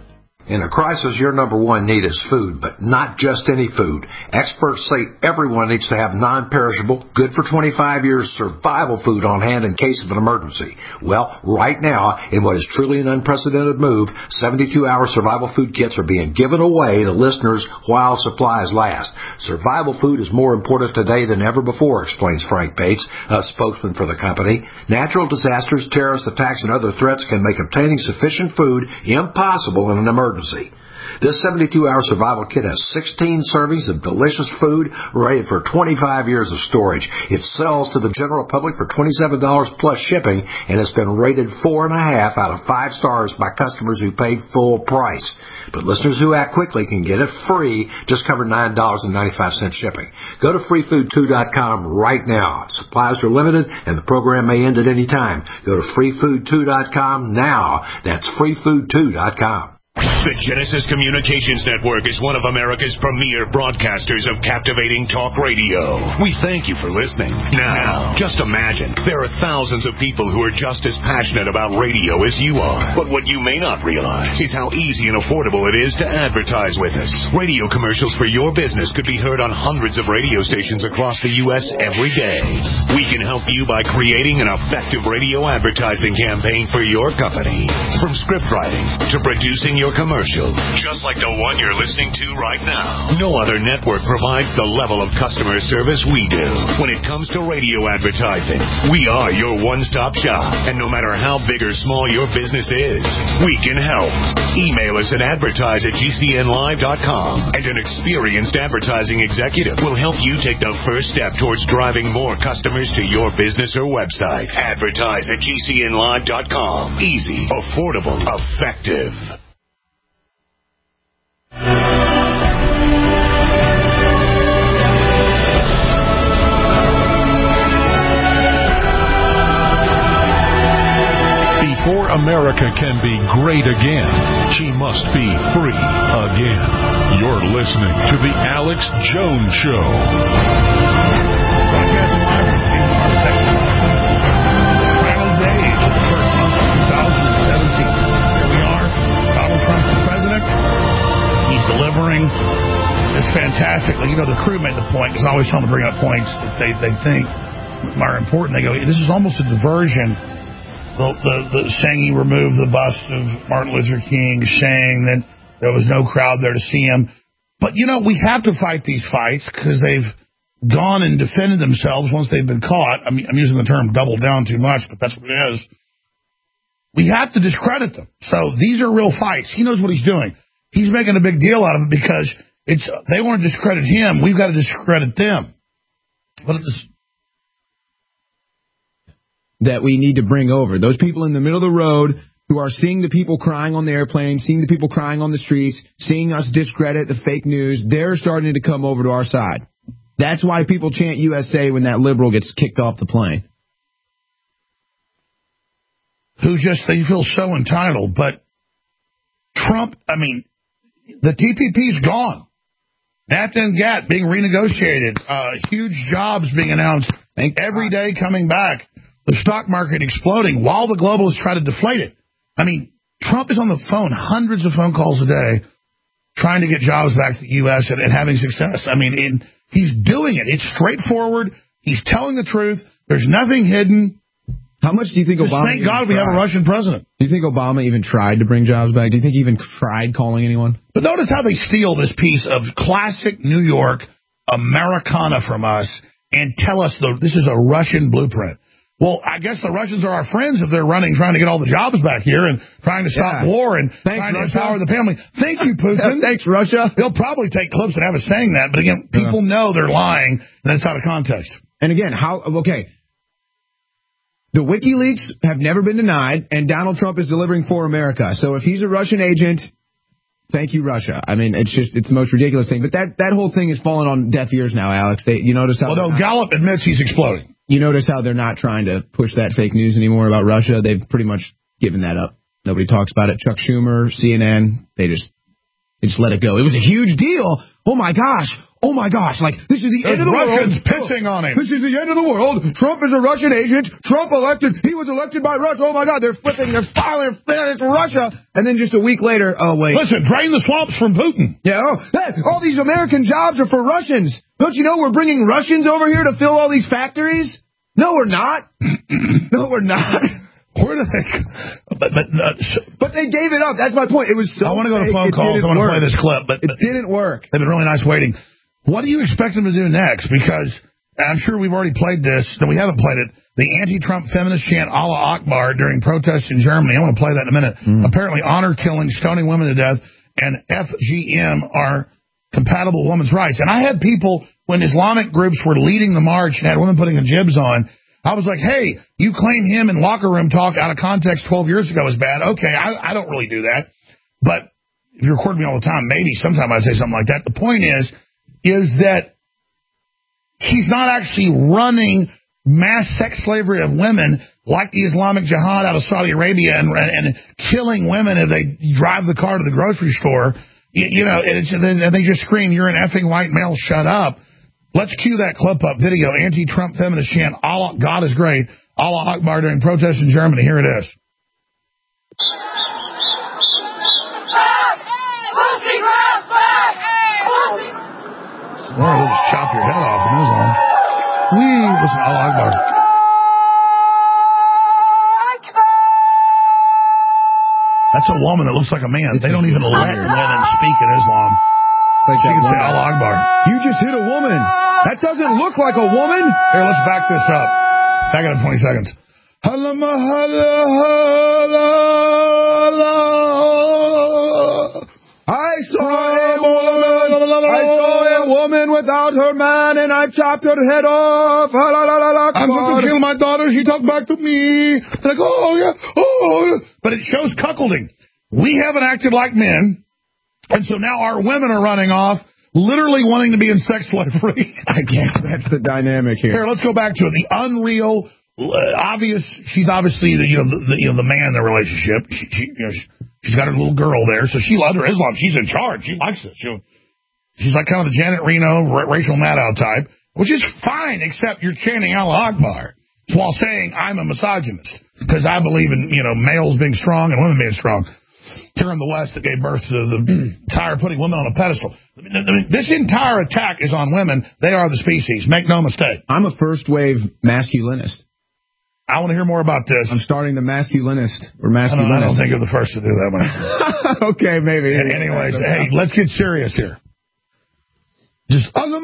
In a crisis, your number one need is food, but not just any food. Experts say everyone needs to have non-perishable, good for twenty-five years survival food on hand in case of an emergency. Well, right now, in what is truly an unprecedented move, seventy-two hour survival food kits are being given away to listeners while supplies last. Survival food is more important today than ever before, explains Frank Bates, a spokesman for the company. Natural disasters, terrorist attacks, and other threats can make obtaining sufficient food impossible in an emergency. This seventy-two hour survival kit has sixteen servings of delicious food rated for twenty-five years of storage. It sells to the general public for twenty-seven dollars plus shipping and has been rated four and a half out of five stars by customers who paid full price. But listeners who act quickly can get it free, just cover nine dollars and ninety-five cents shipping. Go to free food two dot com right now. Supplies are limited and the program may end at any time. Go to free food two dot com now. That's free food two dot com. The Genesis Communications Network is one of America's premier broadcasters of captivating talk radio. We thank you for listening. Now, just imagine, there are thousands of people who are just as passionate about radio as you are. But what you may not realize is how easy and affordable it is to advertise with us. Radio commercials for your business could be heard on hundreds of radio stations across the U S every day. We can help you by creating an effective radio advertising campaign for your company. From script writing to producing your commercial, just like the one you're listening to right now. No other network provides the level of customer service we do. When it comes to radio advertising, we are your one-stop shop. And no matter how big or small your business is, we can help. Email us at advertise at G C N live dot com, and an experienced advertising executive will help you take the first step towards driving more customers to your business or website. Advertise at G C N live dot com. Easy, affordable, effective. Before America can be great again, she must be free again. You're listening to The Alex Jones Show. Broadcasting live from Kmart, Texas, final days of the first month of two thousand seventeen. Here we are. Donald Trump's the president. He's delivering this fantastically. You know, the crew made the point, because I always tell them to bring up points that they, they think are important. They go, this is almost a diversion. The, the, the saying he removed the bust of Martin Luther King, saying that there was no crowd there to see him. But, you know, we have to fight these fights because they've gone and defended themselves once they've been caught. I mean, I'm using the term double down too much, but that's what it is. We have to discredit them. So these are real fights. He knows what he's doing. He's making a big deal out of it because it's they want to discredit him. We've got to discredit them. But it's that we need to bring over. Those people in the middle of the road who who are seeing the people crying on the airplane, seeing the people crying on the streets, seeing us discredit the fake news, they're starting to come over to our side. That's why people chant U S A when that liberal gets kicked off the plane. Who just, they feel so entitled. But Trump, I mean, the T P P's gone. NAFTA and GATT being renegotiated. Uh, huge jobs being announced every day coming back. The stock market exploding while the globalists try to deflate it. I mean, Trump is on the phone, hundreds of phone calls a day, trying to get jobs back to the U S and, and having success. I mean, in, he's doing it. It's straightforward. He's telling the truth. There's nothing hidden. How much do you think Just Obama... Thank God we have a Russian president. Do you think Obama even tried to bring jobs back? Do you think he even tried calling anyone? But notice how they steal this piece of classic New York Americana from us and tell us the, this is a Russian blueprint. Well, I guess the Russians are our friends if they're running, trying to get all the jobs back here and trying to stop Yeah. war and Thanks, trying Russia. to empower the family. Thank you, Putin. Thanks, Russia. They'll probably take clips and have us saying that, but again, people Yeah. know they're lying, and that's out of context. And again, how, okay, the WikiLeaks have never been denied, and Donald Trump is delivering for America. So if he's a Russian agent, thank you, Russia. I mean, it's just, it's the most ridiculous thing. But that, that whole thing is falling on deaf ears now, Alex. They, you notice how... Well, no, Gallup admits he's exploding. You notice how they're not trying to push that fake news anymore about Russia? They've pretty much given that up. Nobody talks about it. Chuck Schumer, C N N, they just, they just let it go. It was a huge deal. Oh, my gosh. Oh, my gosh. Like, this is the There's end of the Russians world. pissing on him. This is the end of the world. Trump is a Russian agent. Trump elected. He was elected by Russia. Oh, my God. They're flipping. They're filing. It's Russia. And then just a week later, oh, wait. Listen, drain the swamps from Putin. Yeah. Oh, hey, all these American jobs are for Russians. Don't you know we're bringing Russians over here to fill all these factories? No, we're not. No, we're not. Where did they... But, but, uh, but they gave it up. That's my point. It was so... I want to go to fake, phone calls. I want to play this clip. But It didn't work. They've been really nice waiting. What do you expect them to do next? Because I'm sure we've already played this. No, we haven't played it. The anti-Trump feminist chant Allah Akbar during protests in Germany. I want to play that in a minute. Mm. Apparently honor killing, stoning women to death, and F G M are compatible with women's rights. And I had people, when Islamic groups were leading the march and had women putting hijabs on, I was like, hey, you claim him in locker room talk out of context twelve years ago is bad. Okay, I, I don't really do that. But if you record me all the time, maybe sometime I'd say something like that. The point is, is that he's not actually running mass sex slavery of women like the Islamic Jihad out of Saudi Arabia and, and killing women if they drive the car to the grocery store. You, you know, and, it's, and they just scream, you're an effing white male, shut up. Let's cue that clip up video. Anti-Trump feminist chant, Allah, God is great. Allah Akbar during protests in Germany. Here it is. Or they'll just chop your head off in Islam. Wee, listen, Allah Akbar. That's a woman that looks like a man. This they don't even let women speak in Islam. It's like she can say guy. Allah Akbar. You just hit a woman. That doesn't look like a woman. Here, let's back this up. Back it up twenty seconds. I saw a woman. I saw a woman without her man, and I chopped her head off. I'm going to kill my daughter. She talked back to me. And I go, oh, yeah, oh. But it shows cuckolding. We haven't acted like men, and so now our women are running off, literally wanting to be in sex slavery. I guess that's the dynamic here. Here, let's go back to it. The unreal, uh, obvious. She's obviously the you know the, the you know the man in the relationship. She, she you know she, she's got her little girl there, so she under Islam. She's in charge. She likes this. She, she's like kind of the Janet Reno, Rachel Maddow type, which is fine, except you're chanting Allah Akbar while saying I'm a misogynist because I believe in you know males being strong and women being strong. Here in the West that gave birth to the entire putting women on a pedestal. I mean, this entire attack is on women. They are the species. Make no mistake. I'm a first-wave masculinist. I want to hear more about this. I'm starting the masculinist or masculinist. I don't, I don't think you're the first to do that one. Okay, maybe. And anyways, hey, let's get serious here. Just Allah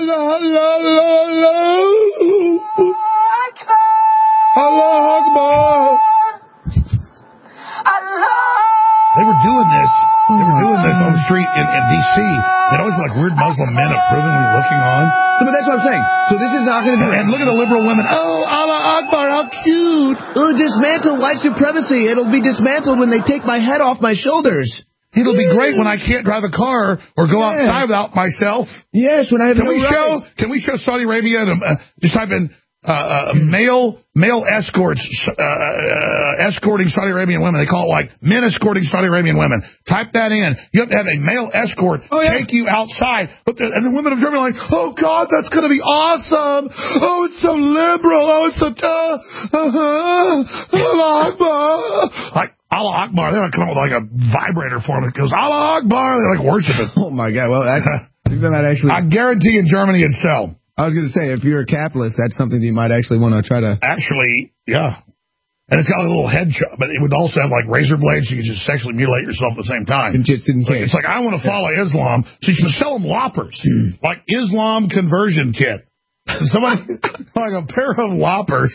Akbar. They were doing this. They were doing this on the street in, in D C, they'd always be like weird Muslim men approvingly looking on. But that's what I'm saying. So this is not going to do it. And look at the liberal women. Oh, Allah Akbar, how cute. Oh, dismantle white supremacy. It'll be dismantled when they take my head off my shoulders. It'll be great when I can't drive a car or go yeah. outside without myself. Yes, when I have can no we right. show? Can we show Saudi Arabia? And, uh, just type in uh, uh, male male escorts uh, uh, escorting Saudi Arabian women. They call it like men escorting Saudi Arabian women. Type that in. You have to have a male escort oh, yeah. take you outside. But the, and the women of Germany are like, oh God, that's going to be awesome. Oh, it's so liberal. Oh, it's so uh, uh, Allah Akbar. Like. Allah Akbar. They're going to come up with like a vibrator for them that goes, Allah Akbar. They like worship it. Oh, my God. Well, I think that might actually... I guarantee in Germany it'd sell. I was going to say, if you're a capitalist, that's something that you might actually want to try to... Actually, yeah. And it's got a little head shot, but it would also have like razor blades so you could just sexually mutilate yourself at the same time. Just in case. It's like, I want to follow yeah. Islam, so you can sell them whoppers. Like Islam conversion kit. Somebody, like a pair of whoppers.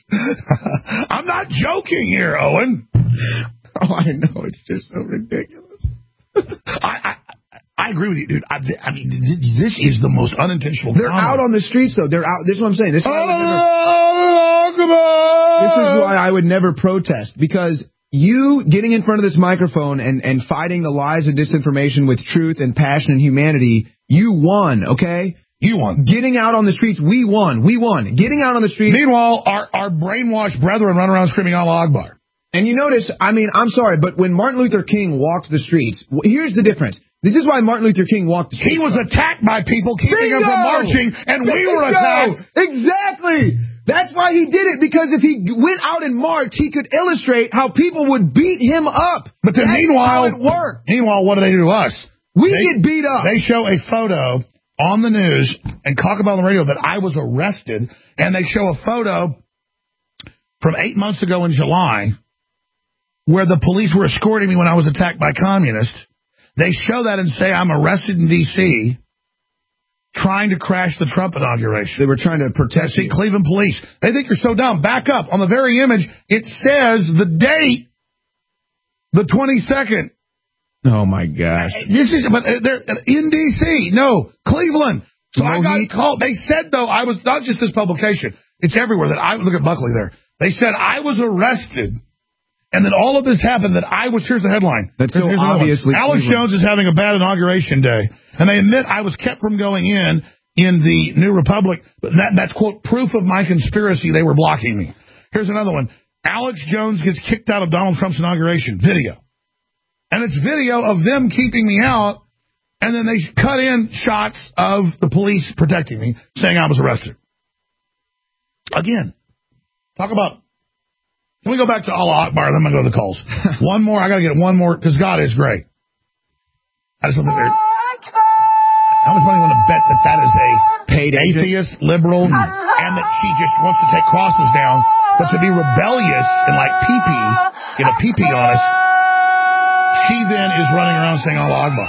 I'm not joking here, Owen. Oh, I know. It's just so ridiculous. I, I I agree with you, dude. I, I mean, this is the most unintentional. They're comment. out on the streets, though. They're out. This is what I'm saying. This is, why I would never, this is why I would never protest, because you getting in front of this microphone and, and fighting the lies and disinformation with truth and passion and humanity, you won, okay? You won. Getting out on the streets, we won. We won. Getting out on the streets. Meanwhile, our, our brainwashed brethren run around screaming Allah Akbar. And you notice, I mean, I'm sorry, but when Martin Luther King walked the streets, here's the difference. This is why Martin Luther King walked the streets. He was attacked by people keeping him from marching, and we were attacked. Exactly. That's why he did it, because if he went out and marched, he could illustrate how people would beat him up. But then That's meanwhile, how it worked. Meanwhile, what do they do to us? We they, get beat up. They show a photo on the news and talk about on the radio that I was arrested, and they show a photo from eight months ago in July where the police were escorting me when I was attacked by communists. They show that and say I'm arrested in D C trying to crash the Trump inauguration. They were trying to protest See, Cleveland police. They think you're so dumb. Back up. On the very image, it says the date, the twenty-second. Oh, my gosh. This is, but they're in D C No, Cleveland. So I got called. They said, though, I was not just this publication. It's everywhere that I, look at Buckley there. They said I was arrested. And then all of this happened that I was, here's the headline. That's so obviously. Alex Jones is having a bad inauguration day. And they admit I was kept from going in in the New Republic. But that, that's, quote, proof of my conspiracy. They were blocking me. Here's another one. Alex Jones gets kicked out of Donald Trump's inauguration. Video. And it's video of them keeping me out. And then they cut in shots of the police protecting me, saying I was arrested. Again, talk about. Can we go back to Allah Akbar, then I'm going to go to the calls. One more. I got to get one more, because God is great. I just don't think they're... How much money you want to bet that that is a paid atheist, liberal, and that she just wants to take crosses down, but to be rebellious and like pee-pee, get a pee-pee on us, she then is running around saying Allah Akbar.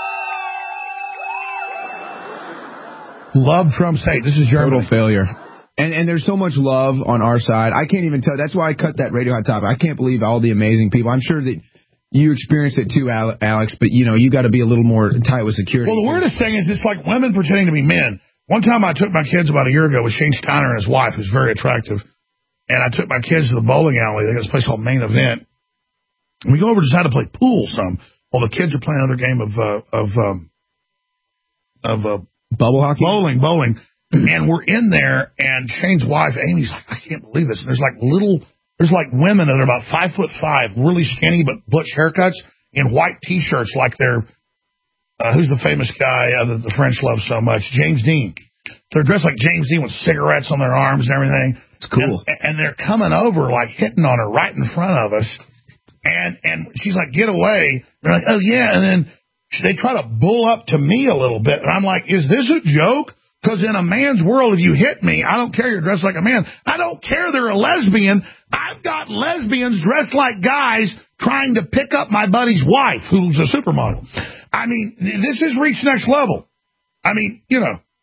Love Trump's hate. This is Germany. Total failure. And and there's so much love on our side. I can't even tell. That's why I cut that Radio Hot Topic. I can't believe all the amazing people. I'm sure that you experienced it too, Alex, but, you know, you got to be a little more tight with security. Well, the weirdest thing is it's like women pretending to be men. One time I took my kids about a year ago with Shane Steiner and his wife, who's very attractive, and I took my kids to the bowling alley. They got this place called Main Event. And we go over to decide to play pool some while the kids are playing another game of, uh, of, um, of, uh, bubble hockey? Bowling, bowling. And we're in there, and Shane's wife, Amy's like, I can't believe this. And there's like little, there's like women that are about five foot five, really skinny, but butch haircuts, in white T-shirts like they're, uh, who's the famous guy uh, that the French love so much? James Dean. They're dressed like James Dean with cigarettes on their arms and everything. It's cool. And, and they're coming over, like hitting on her right in front of us. And, and she's like, get away. They're like, oh yeah. And then they try to bull up to me a little bit. And I'm like, is this a joke? Because in a man's world, if you hit me, I don't care you're dressed like a man. I don't care they're a lesbian. I've got lesbians dressed like guys trying to pick up my buddy's wife, who's a supermodel. I mean, this has reached next level. I mean, you know,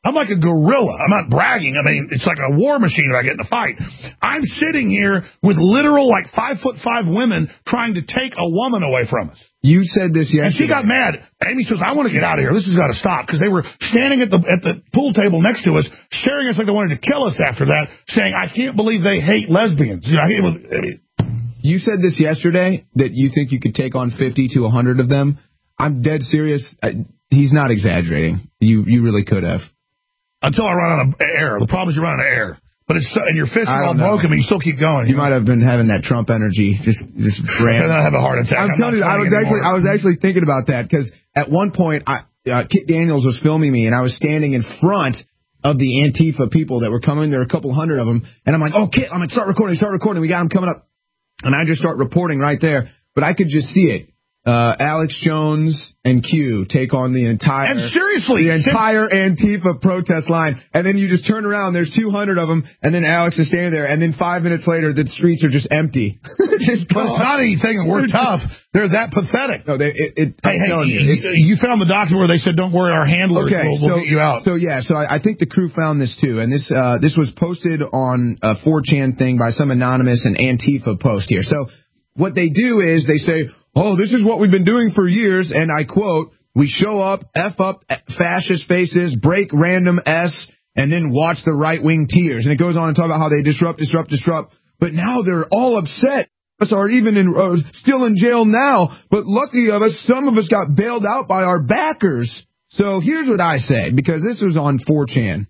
I'm like a gorilla. I'm not bragging. I mean, it's like a war machine if I get in a fight. I'm sitting here with literal, like, five foot five women trying to take a woman away from us. You said this yesterday. And she got mad. Amy says, I want to get out of here. This has got to stop. Because they were standing at the at the pool table next to us, staring at us like they wanted to kill us after that, saying, I can't believe they hate lesbians. You know, it was, I mean, you said this yesterday, that you think you could take on fifty to one hundred of them. I'm dead serious. I, he's not exaggerating. You you really could have. Until I run out of air. The problem is you run out of air. But it's and your fists are all know. broken, but you still keep going. You, you might have been having that Trump energy, just just ran. I have a heart attack. I'm, I'm telling you, I was actually anymore. I was actually thinking about that because at one point, I, uh, Kit Daniels was filming me, and I was standing in front of the Antifa people that were coming. There were a couple hundred of them, and I'm like, "Oh, Kit, I'm like, start recording, start recording. We got them coming up," and I just start reporting right there. But I could just see it. Uh, Alex Jones and Q take on the entire and seriously the entire Antifa protest line, and then you just turn around. There's two hundred of them, and then Alex is standing there, and then five minutes later, the streets are just empty. just but it's not anything. We're tough. They're that pathetic. No, they. It, it, hey, hey, you, you found the document where they said, "Don't worry, our handlers okay, will, will so, get you out." So yeah, so I, I think the crew found this too, and this uh, this was posted on a four chan thing by some anonymous and Antifa post here. So what they do is they say, oh, this is what we've been doing for years, and I quote, we show up, F up fascist faces, break random S, and then watch the right-wing tears. And it goes on to talk about how they disrupt, disrupt, disrupt, but now they're all upset. Us are even in, uh, still in jail now, but lucky of us, some of us got bailed out by our backers. So here's what I say, because this was on four chan.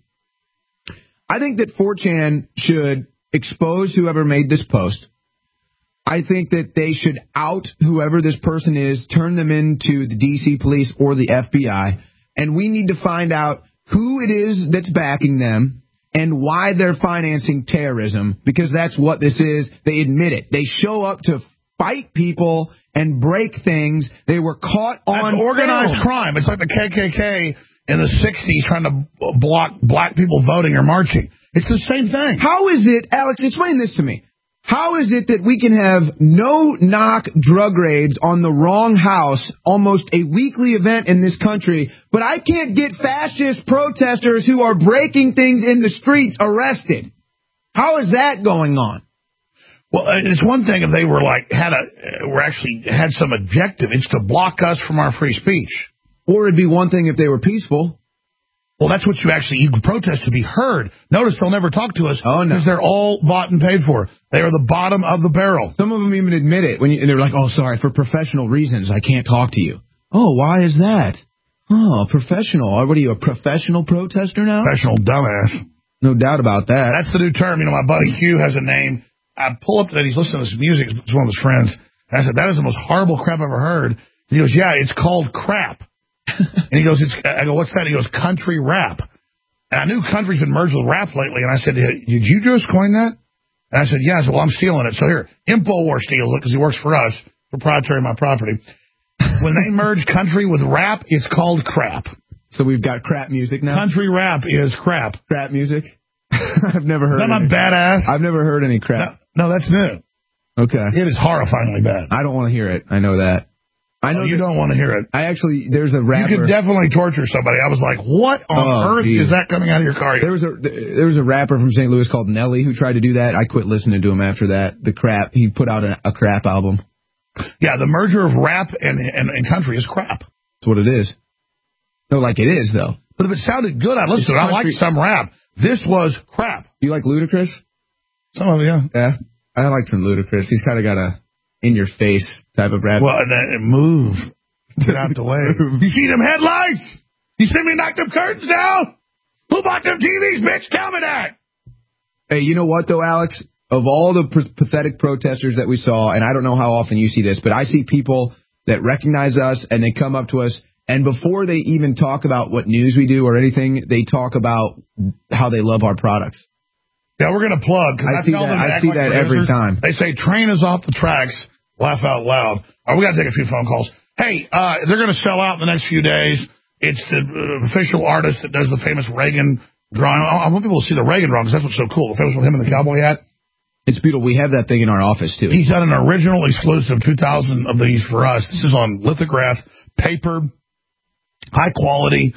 I think that four chan should expose whoever made this post. I think that they should out whoever this person is, turn them into the D C police or the F B I, and we need to find out who it is that's backing them and why they're financing terrorism, because that's what this is. They admit it. They show up to fight people and break things. They were caught on That's organized film. crime. It's like the K K K in the sixties trying to block black people voting or marching. It's the same thing. How is it, Alex, explain this to me. How is it that we can have no-knock drug raids on the wrong house, almost a weekly event in this country, but I can't get fascist protesters who are breaking things in the streets arrested? How is that going on? Well, it's one thing if they were like, had a, were actually had some objective. It's to block us from our free speech. Or it'd be one thing if they were peaceful. Well, that's what you actually, you can protest to be heard. Notice they'll never talk to us oh, no. because they're all bought and paid for. They are the bottom of the barrel. Some of them even admit it. When you, and they're like, oh, sorry, for professional reasons, I can't talk to you. Oh, why is that? Oh, professional. What are you, a professional protester now? Professional dumbass. No doubt about that. That's the new term. You know, my buddy Hugh has a name. I pull up that he's listening to this music. It's one of his friends. And I said, that is the most horrible crap I've ever heard. And he goes, yeah, it's called crap. And he goes, it's, I go, what's that? He goes, country rap. And I knew country's been merged with rap lately, and I said, did you just coin that? And I said, yeah. I said, well, I'm stealing it. So here, InfoWars steals it because he works for us, proprietary of my property. When they merge country with rap, it's called crap. So we've got crap music now? Country rap is crap. Crap music? I've never heard Is that any. not badass? I've never heard any crap. No, no, that's new. Okay. It is horrifyingly bad. I don't want to hear it. I know that. I know oh, you that, don't want to hear it. I actually, there's a rapper. You could definitely torture somebody. I was like, what on oh, earth geez. is that coming out of your car? There was a there was a rapper from Saint Louis called Nelly who tried to do that. I quit listening to him after that. The crap. He put out a, a crap album. Yeah, the merger of rap and, and, and country is crap. That's what it is. No, like it is, though. But if it sounded good, I'd listen to it. I like some rap. This was crap. You like Ludacris? Some of it, yeah. Yeah. I like some Ludacris. He's kind of got a in-your-face type of rap. Well, uh, move. Get out the way. You see them headlights? You see me knock them curtains down? Who bought them T Vs, bitch? Tell me that. Hey, you know what, though, Alex? Of all the p- pathetic protesters that we saw, and I don't know how often you see this, but I see people that recognize us and they come up to us, and before they even talk about what news we do or anything, they talk about how they love our products. Yeah, we're going to plug. I, I see that, I see like that every time. They say, train is off the tracks. Laugh out loud. All right, we got to take a few phone calls. Hey, uh, they're going to sell out in the next few days. It's the uh, official artist that does the famous Reagan drawing. I, I want people to see the Reagan drawing because that's what's so cool. The famous with him in the cowboy hat. It's beautiful. We have that thing in our office, too. He's done an original exclusive two thousand of these for us. This is on lithograph, paper, high quality.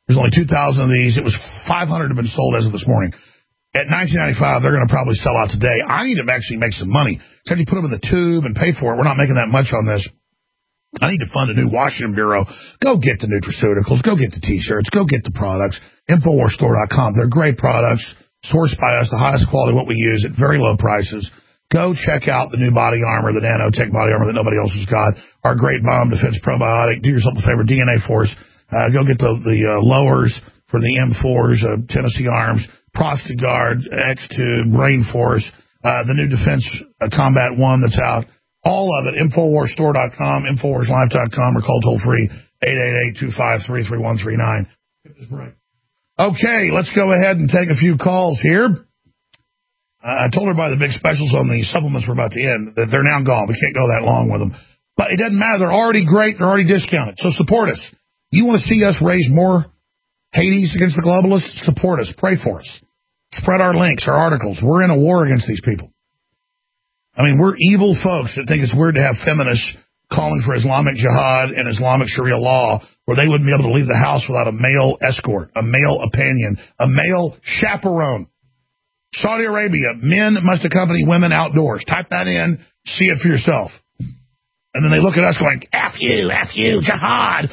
There's only two thousand of these. It was five hundred have been sold as of this morning. At nineteen ninety-five, they're going to probably sell out today. I need to actually make some money. Except you put them in the tube and pay for it. We're not making that much on this. I need to fund a new Washington bureau. Go get the nutraceuticals. Go get the T-shirts. Go get the products. Infowars Store dot com. They're great products, sourced by us, the highest quality of what we use at very low prices. Go check out the new body armor, the nanotech body armor that nobody else has got, our great bomb defense probiotic. Do yourself a favor, D N A Force. Uh, go get the, the uh, lowers for the M fours, uh, Tennessee Arms, Prostiguard, X two, Brain Force, uh, the new Defense uh, Combat One that's out. All of it, Infowars Store dot com, Infowars Live dot com, or call toll-free eight eight eight, two five three, three one three nine. Get this break. Okay, let's go ahead and take a few calls here. Uh, I told everybody the big specials on the supplements were about to end, that they're now gone. We can't go that long with them. But it doesn't matter. They're already great. They're already discounted. So support us. You want to see us raise more Hades against the globalists? Support us. Pray for us. Spread our links, our articles. We're in a war against these people. I mean, we're evil folks that think it's weird to have feminists calling for Islamic jihad and Islamic Sharia law where they wouldn't be able to leave the house without a male escort, a male opinion, a male chaperone. Saudi Arabia, men must accompany women outdoors. Type that in, see it for yourself. And then they look at us going, F you, F you, jihad.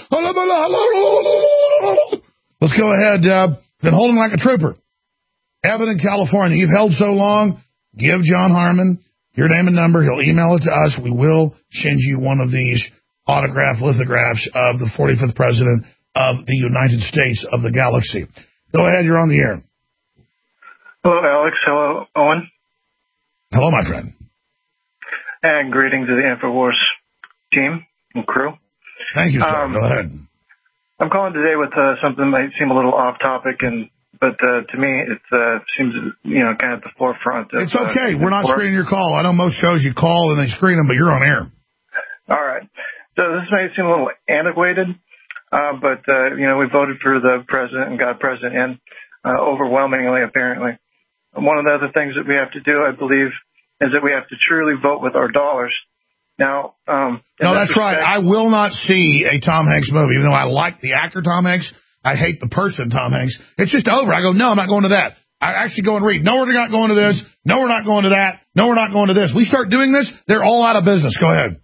Let's go ahead. Uh, been holding like a trooper. Evan in California, you've held so long. Give John Harmon your name and number. He'll email it to us. We will send you one of these autograph lithographs of the forty-fifth president of the United States of the galaxy. Go ahead. You're on the air. Hello, Alex. Hello, Owen. Hello, my friend. And greetings to the InfoWars team and crew. Thank you, sir. Um, Go ahead. I'm calling today with uh, something that might seem a little off topic, and but uh, to me it uh, seems, you know, kind of at the forefront. Of, it's okay. Uh, We're not screening your call. I know most shows you call and they screen them, but you're on air. All right. So this may seem a little antiquated, uh, but, uh, you know, we voted for the president and got president in uh, overwhelmingly, apparently. One of the other things that we have to do, I believe, is that we have to truly vote with our dollars. Now, um, no, that's respect, right. I will not see a Tom Hanks movie, even though I like the actor Tom Hanks. I hate the person Tom Hanks. It's just over. I go, no, I'm not going to that. I actually go and read. No, we're not going to this. No, we're not going to that. No, we're not going to this. We start doing this, they're all out of business. Go ahead.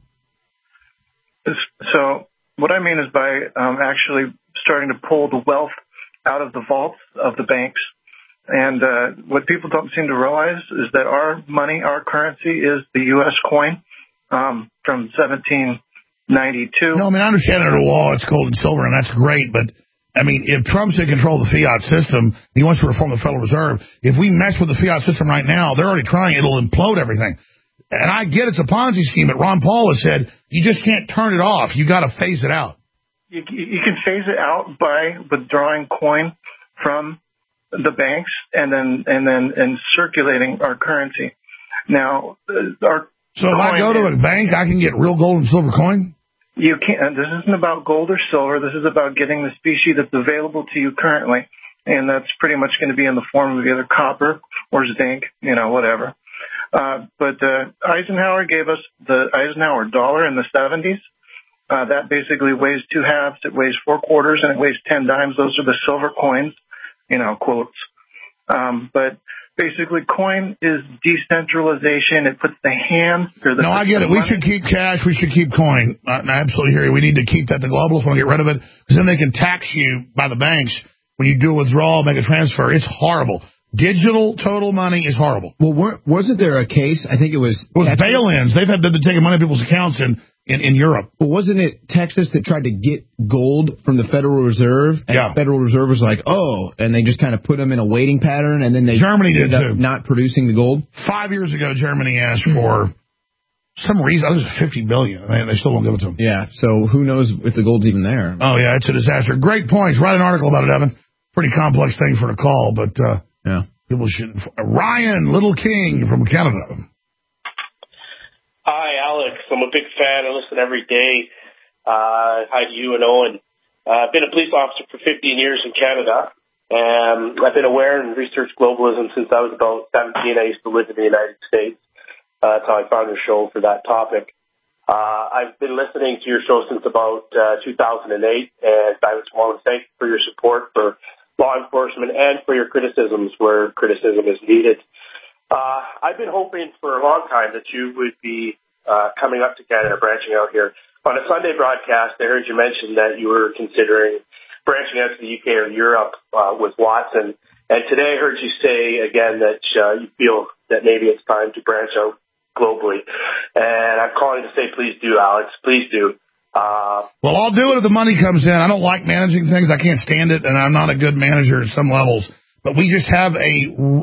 So what I mean is by um, actually starting to pull the wealth out of the vaults of the banks. And uh, what people don't seem to realize is that our money, our currency, is the U S coin um, from seventeen ninety-two. No, I mean, I understand under the law it's gold and silver, and that's great. But, I mean, if Trump's in control of the fiat system, he wants to reform the Federal Reserve. If we mess with the fiat system right now, they're already trying. It'll implode everything. And I get it's a Ponzi scheme, but Ron Paul has said you just can't turn it off. You got to phase it out. You, you can phase it out by withdrawing coin from the banks and then and then and circulating our currency. Now, our so if I go to a bank, I can get real gold and silver coin. You can't. This isn't about gold or silver. This is about getting the species that's available to you currently, and that's pretty much going to be in the form of either copper or zinc, you know, whatever. Uh, but uh, Eisenhower gave us the Eisenhower dollar in the seventies. Uh, that basically weighs two halves. It weighs four quarters, and it weighs ten dimes. Those are the silver coins. You know, quotes. Um, but basically, coin is decentralization. It puts the hands. Or the, no, I get it. We should keep cash. We should keep coin. I, I absolutely hear you. We need to keep that. The globalists want to get rid of it because then they can tax you by the banks when you do a withdrawal, make a transfer. It's horrible. Digital total money is horrible. Well, weren't, wasn't there a case? I think it was. It was bail-ins. They've had they've been taking money out of people's accounts in. In, in Europe. Well, wasn't it Texas that tried to get gold from the Federal Reserve? And yeah. the Federal Reserve was like, oh, and they just kind of put them in a waiting pattern, and then they Germany did ended up too. Not producing the gold. Five years ago, Germany asked for some reason. I think it was fifty billion dollars. They still won't give it to them. Yeah, so who knows if the gold's even there? Oh, yeah, it's a disaster. Great points. Write an article about it, Evan. Pretty complex thing for a call, but uh, yeah, people should. Ryan Little King from Canada. Hi, Alex. I'm a big fan. I listen every day. Uh, hi to you and Owen. Uh, I've been a police officer for fifteen years in Canada. Um, I've been aware and researched globalism since I was about seventeen. I used to live in the United States. Uh, that's how I found your show for that topic. Uh, I've been listening to your show since about uh, two thousand eight, and I just want to thank you for your support for law enforcement and for your criticisms where criticism is needed. Uh, I've been hoping for a long time that you would be uh, coming up to Canada, branching out here. On a Sunday broadcast, I heard you mention that you were considering branching out to the U K or Europe uh, with Watson. And today I heard you say again that uh, you feel that maybe it's time to branch out globally. And I'm calling to say, please do, Alex. Please do. Uh, well, I'll do it if the money comes in. I don't like managing things. I can't stand it, and I'm not a good manager at some levels. But we just have a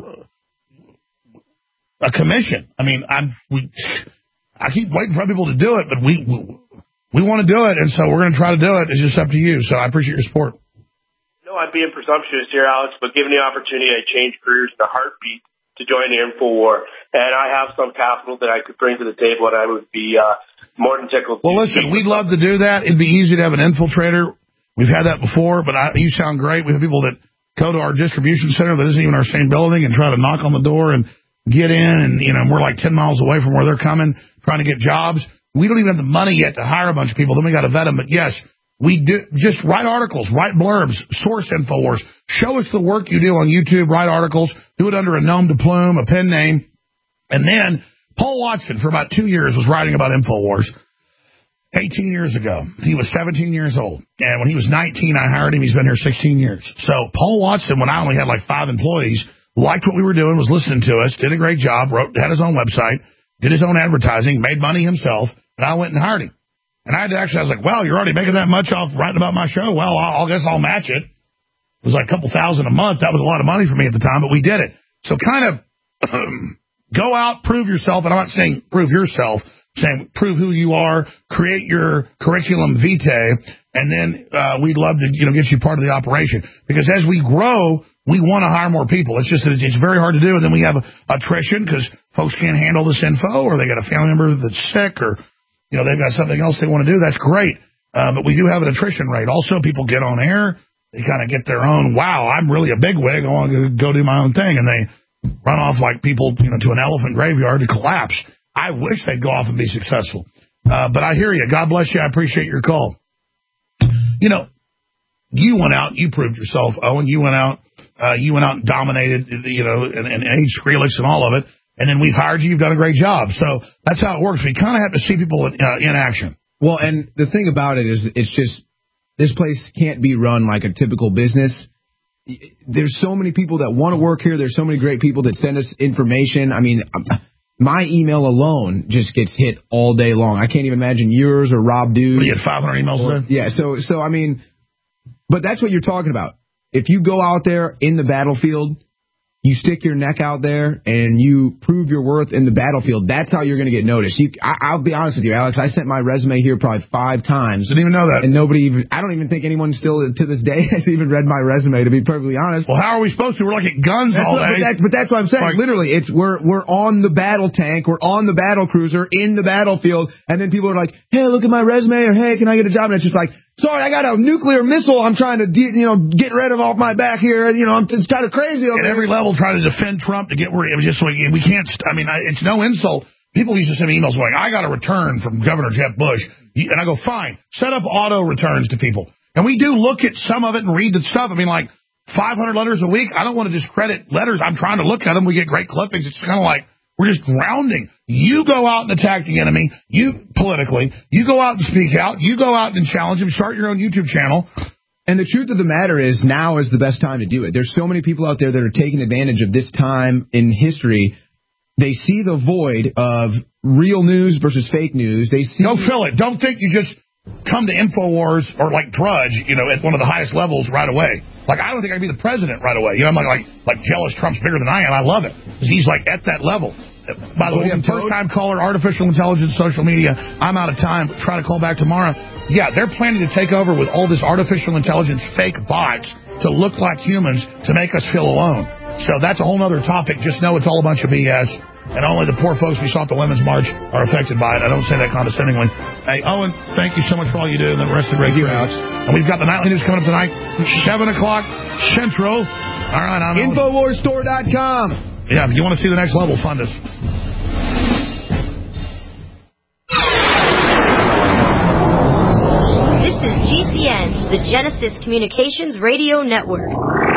a commission. I mean, I'm we. I keep waiting for people to do it, but we we want to do it, and so we're going to try to do it. It's just up to you. So I appreciate your support. No, I'm being presumptuous here, Alex, but given the opportunity, I change careers in a heartbeat to join the InfoWar, and I have some capital that I could bring to the table, and I would be uh, more than tickled. Well, listen, we'd love to do that. It'd be easy to have an infiltrator. We've had that before, but I, you sound great. We have people that go to our distribution center that isn't even our same building and try to knock on the door and get in, and you know we're like ten miles away from where they're coming, trying to get jobs. We don't even have the money yet to hire a bunch of people. Then we got to vet them. But yes, we do. Just write articles, write blurbs, source InfoWars. Show us the work you do on YouTube. Write articles. Do it under a nom de plume, a pen name. And then Paul Watson, for about two years, was writing about InfoWars. eighteen years ago, he was seventeen years old. And when he was nineteen, I hired him. He's been here sixteen years. So Paul Watson, when I only had like five employees, liked what we were doing, was listening to us, did a great job, wrote, had his own website, did his own advertising, made money himself, and I went and hired him. And I had to actually, I was like, well, you're already making that much off writing about my show. Well, I'll, I guess I'll match it. It was like a couple thousand a month. That was a lot of money for me at the time, but we did it. So kind of go out, prove yourself. And I'm not saying prove yourself, I'm saying prove who you are, create your curriculum vitae, and then uh, we'd love to you know get you part of the operation. Because as we grow, we want to hire more people. It's just that it's very hard to do. And then we have attrition because folks can't handle this info, or they got a family member that's sick, or you know they've got something else they want to do. That's great. Uh, but we do have an attrition rate. Also, people get on air. They kind of get their own, wow, I'm really a bigwig. I want to go do my own thing. And they run off like people, you know, to an elephant graveyard to collapse. I wish they'd go off and be successful. Uh, but I hear you. God bless you. I appreciate your call. You know, you went out, you proved yourself, Owen. You went out, uh, you went out and dominated, you know, and, and age Skrillex and all of it. And then we've hired you. You've done a great job. So that's how it works. We kind of have to see people in, uh, in action. Well, and the thing about it is it's just, this place can't be run like a typical business. There's so many people that want to work here. There's so many great people that send us information. I mean, my email alone just gets hit all day long. I can't even imagine yours or Rob Dude. You had five hundred emails or, there? Yeah, so, so I mean, but that's what you're talking about. If you go out there in the battlefield, you stick your neck out there and you prove your worth in the battlefield, that's how you're going to get noticed. You, I, I'll be honest with you, Alex. I sent my resume here probably five times. Didn't even know that. And nobody even, I don't even think anyone still to this day has even read my resume, to be perfectly honest. Well, how are we supposed to? We're like at guns that's all what, day. But, that, but that's what I'm saying. Like, literally, it's we're we're on the battle tank, we're on the battle cruiser, in the battlefield, and then people are like, hey, look at my resume, or hey, can I get a job? And it's just like, sorry, I got a nuclear missile I'm trying to, de- you know, get rid of off my back here. You know, it's kind of crazy over At there. every level, trying to defend Trump to get where it was just like, we can't, st- I mean, I, it's no insult. People used to send me emails going, I got a return from Governor Jeb Bush. And I go, fine, set up auto returns to people. And we do look at some of it and read the stuff. I mean, like five hundred letters a week. I don't want to discredit letters. I'm trying to look at them. We get great clippings. It's kind of like, we're just grounding. You go out and attack the enemy, you politically, you go out and speak out, you go out and challenge him, start your own YouTube channel. And the truth of the matter is, now is the best time to do it. There's so many people out there that are taking advantage of this time in history. They see the void of real news versus fake news. They see. Go fill it. Don't think you just come to InfoWars or like Drudge, you know, at one of the highest levels right away. Like, I don't think I can be the president right away. You know, I'm like, like, like jealous Trump's bigger than I am. I love it. Because he's like at that level. By the way, first-time caller, artificial intelligence, social media. I'm out of time. Try to call back tomorrow. Yeah, they're planning to take over with all this artificial intelligence fake bots to look like humans to make us feel alone. So that's a whole other topic. Just know it's all a bunch of B S. And only the poor folks we saw at the Women's March are affected by it. I don't say that condescendingly. Hey, Owen, thank you so much for all you do. And the rest of the great you, Alex. And we've got the nightly news coming up tonight, seven o'clock Central. All right, I'm Infowars Store dot com. Yeah, if you want to see the next level, fund us. Genesis Communications Radio Network.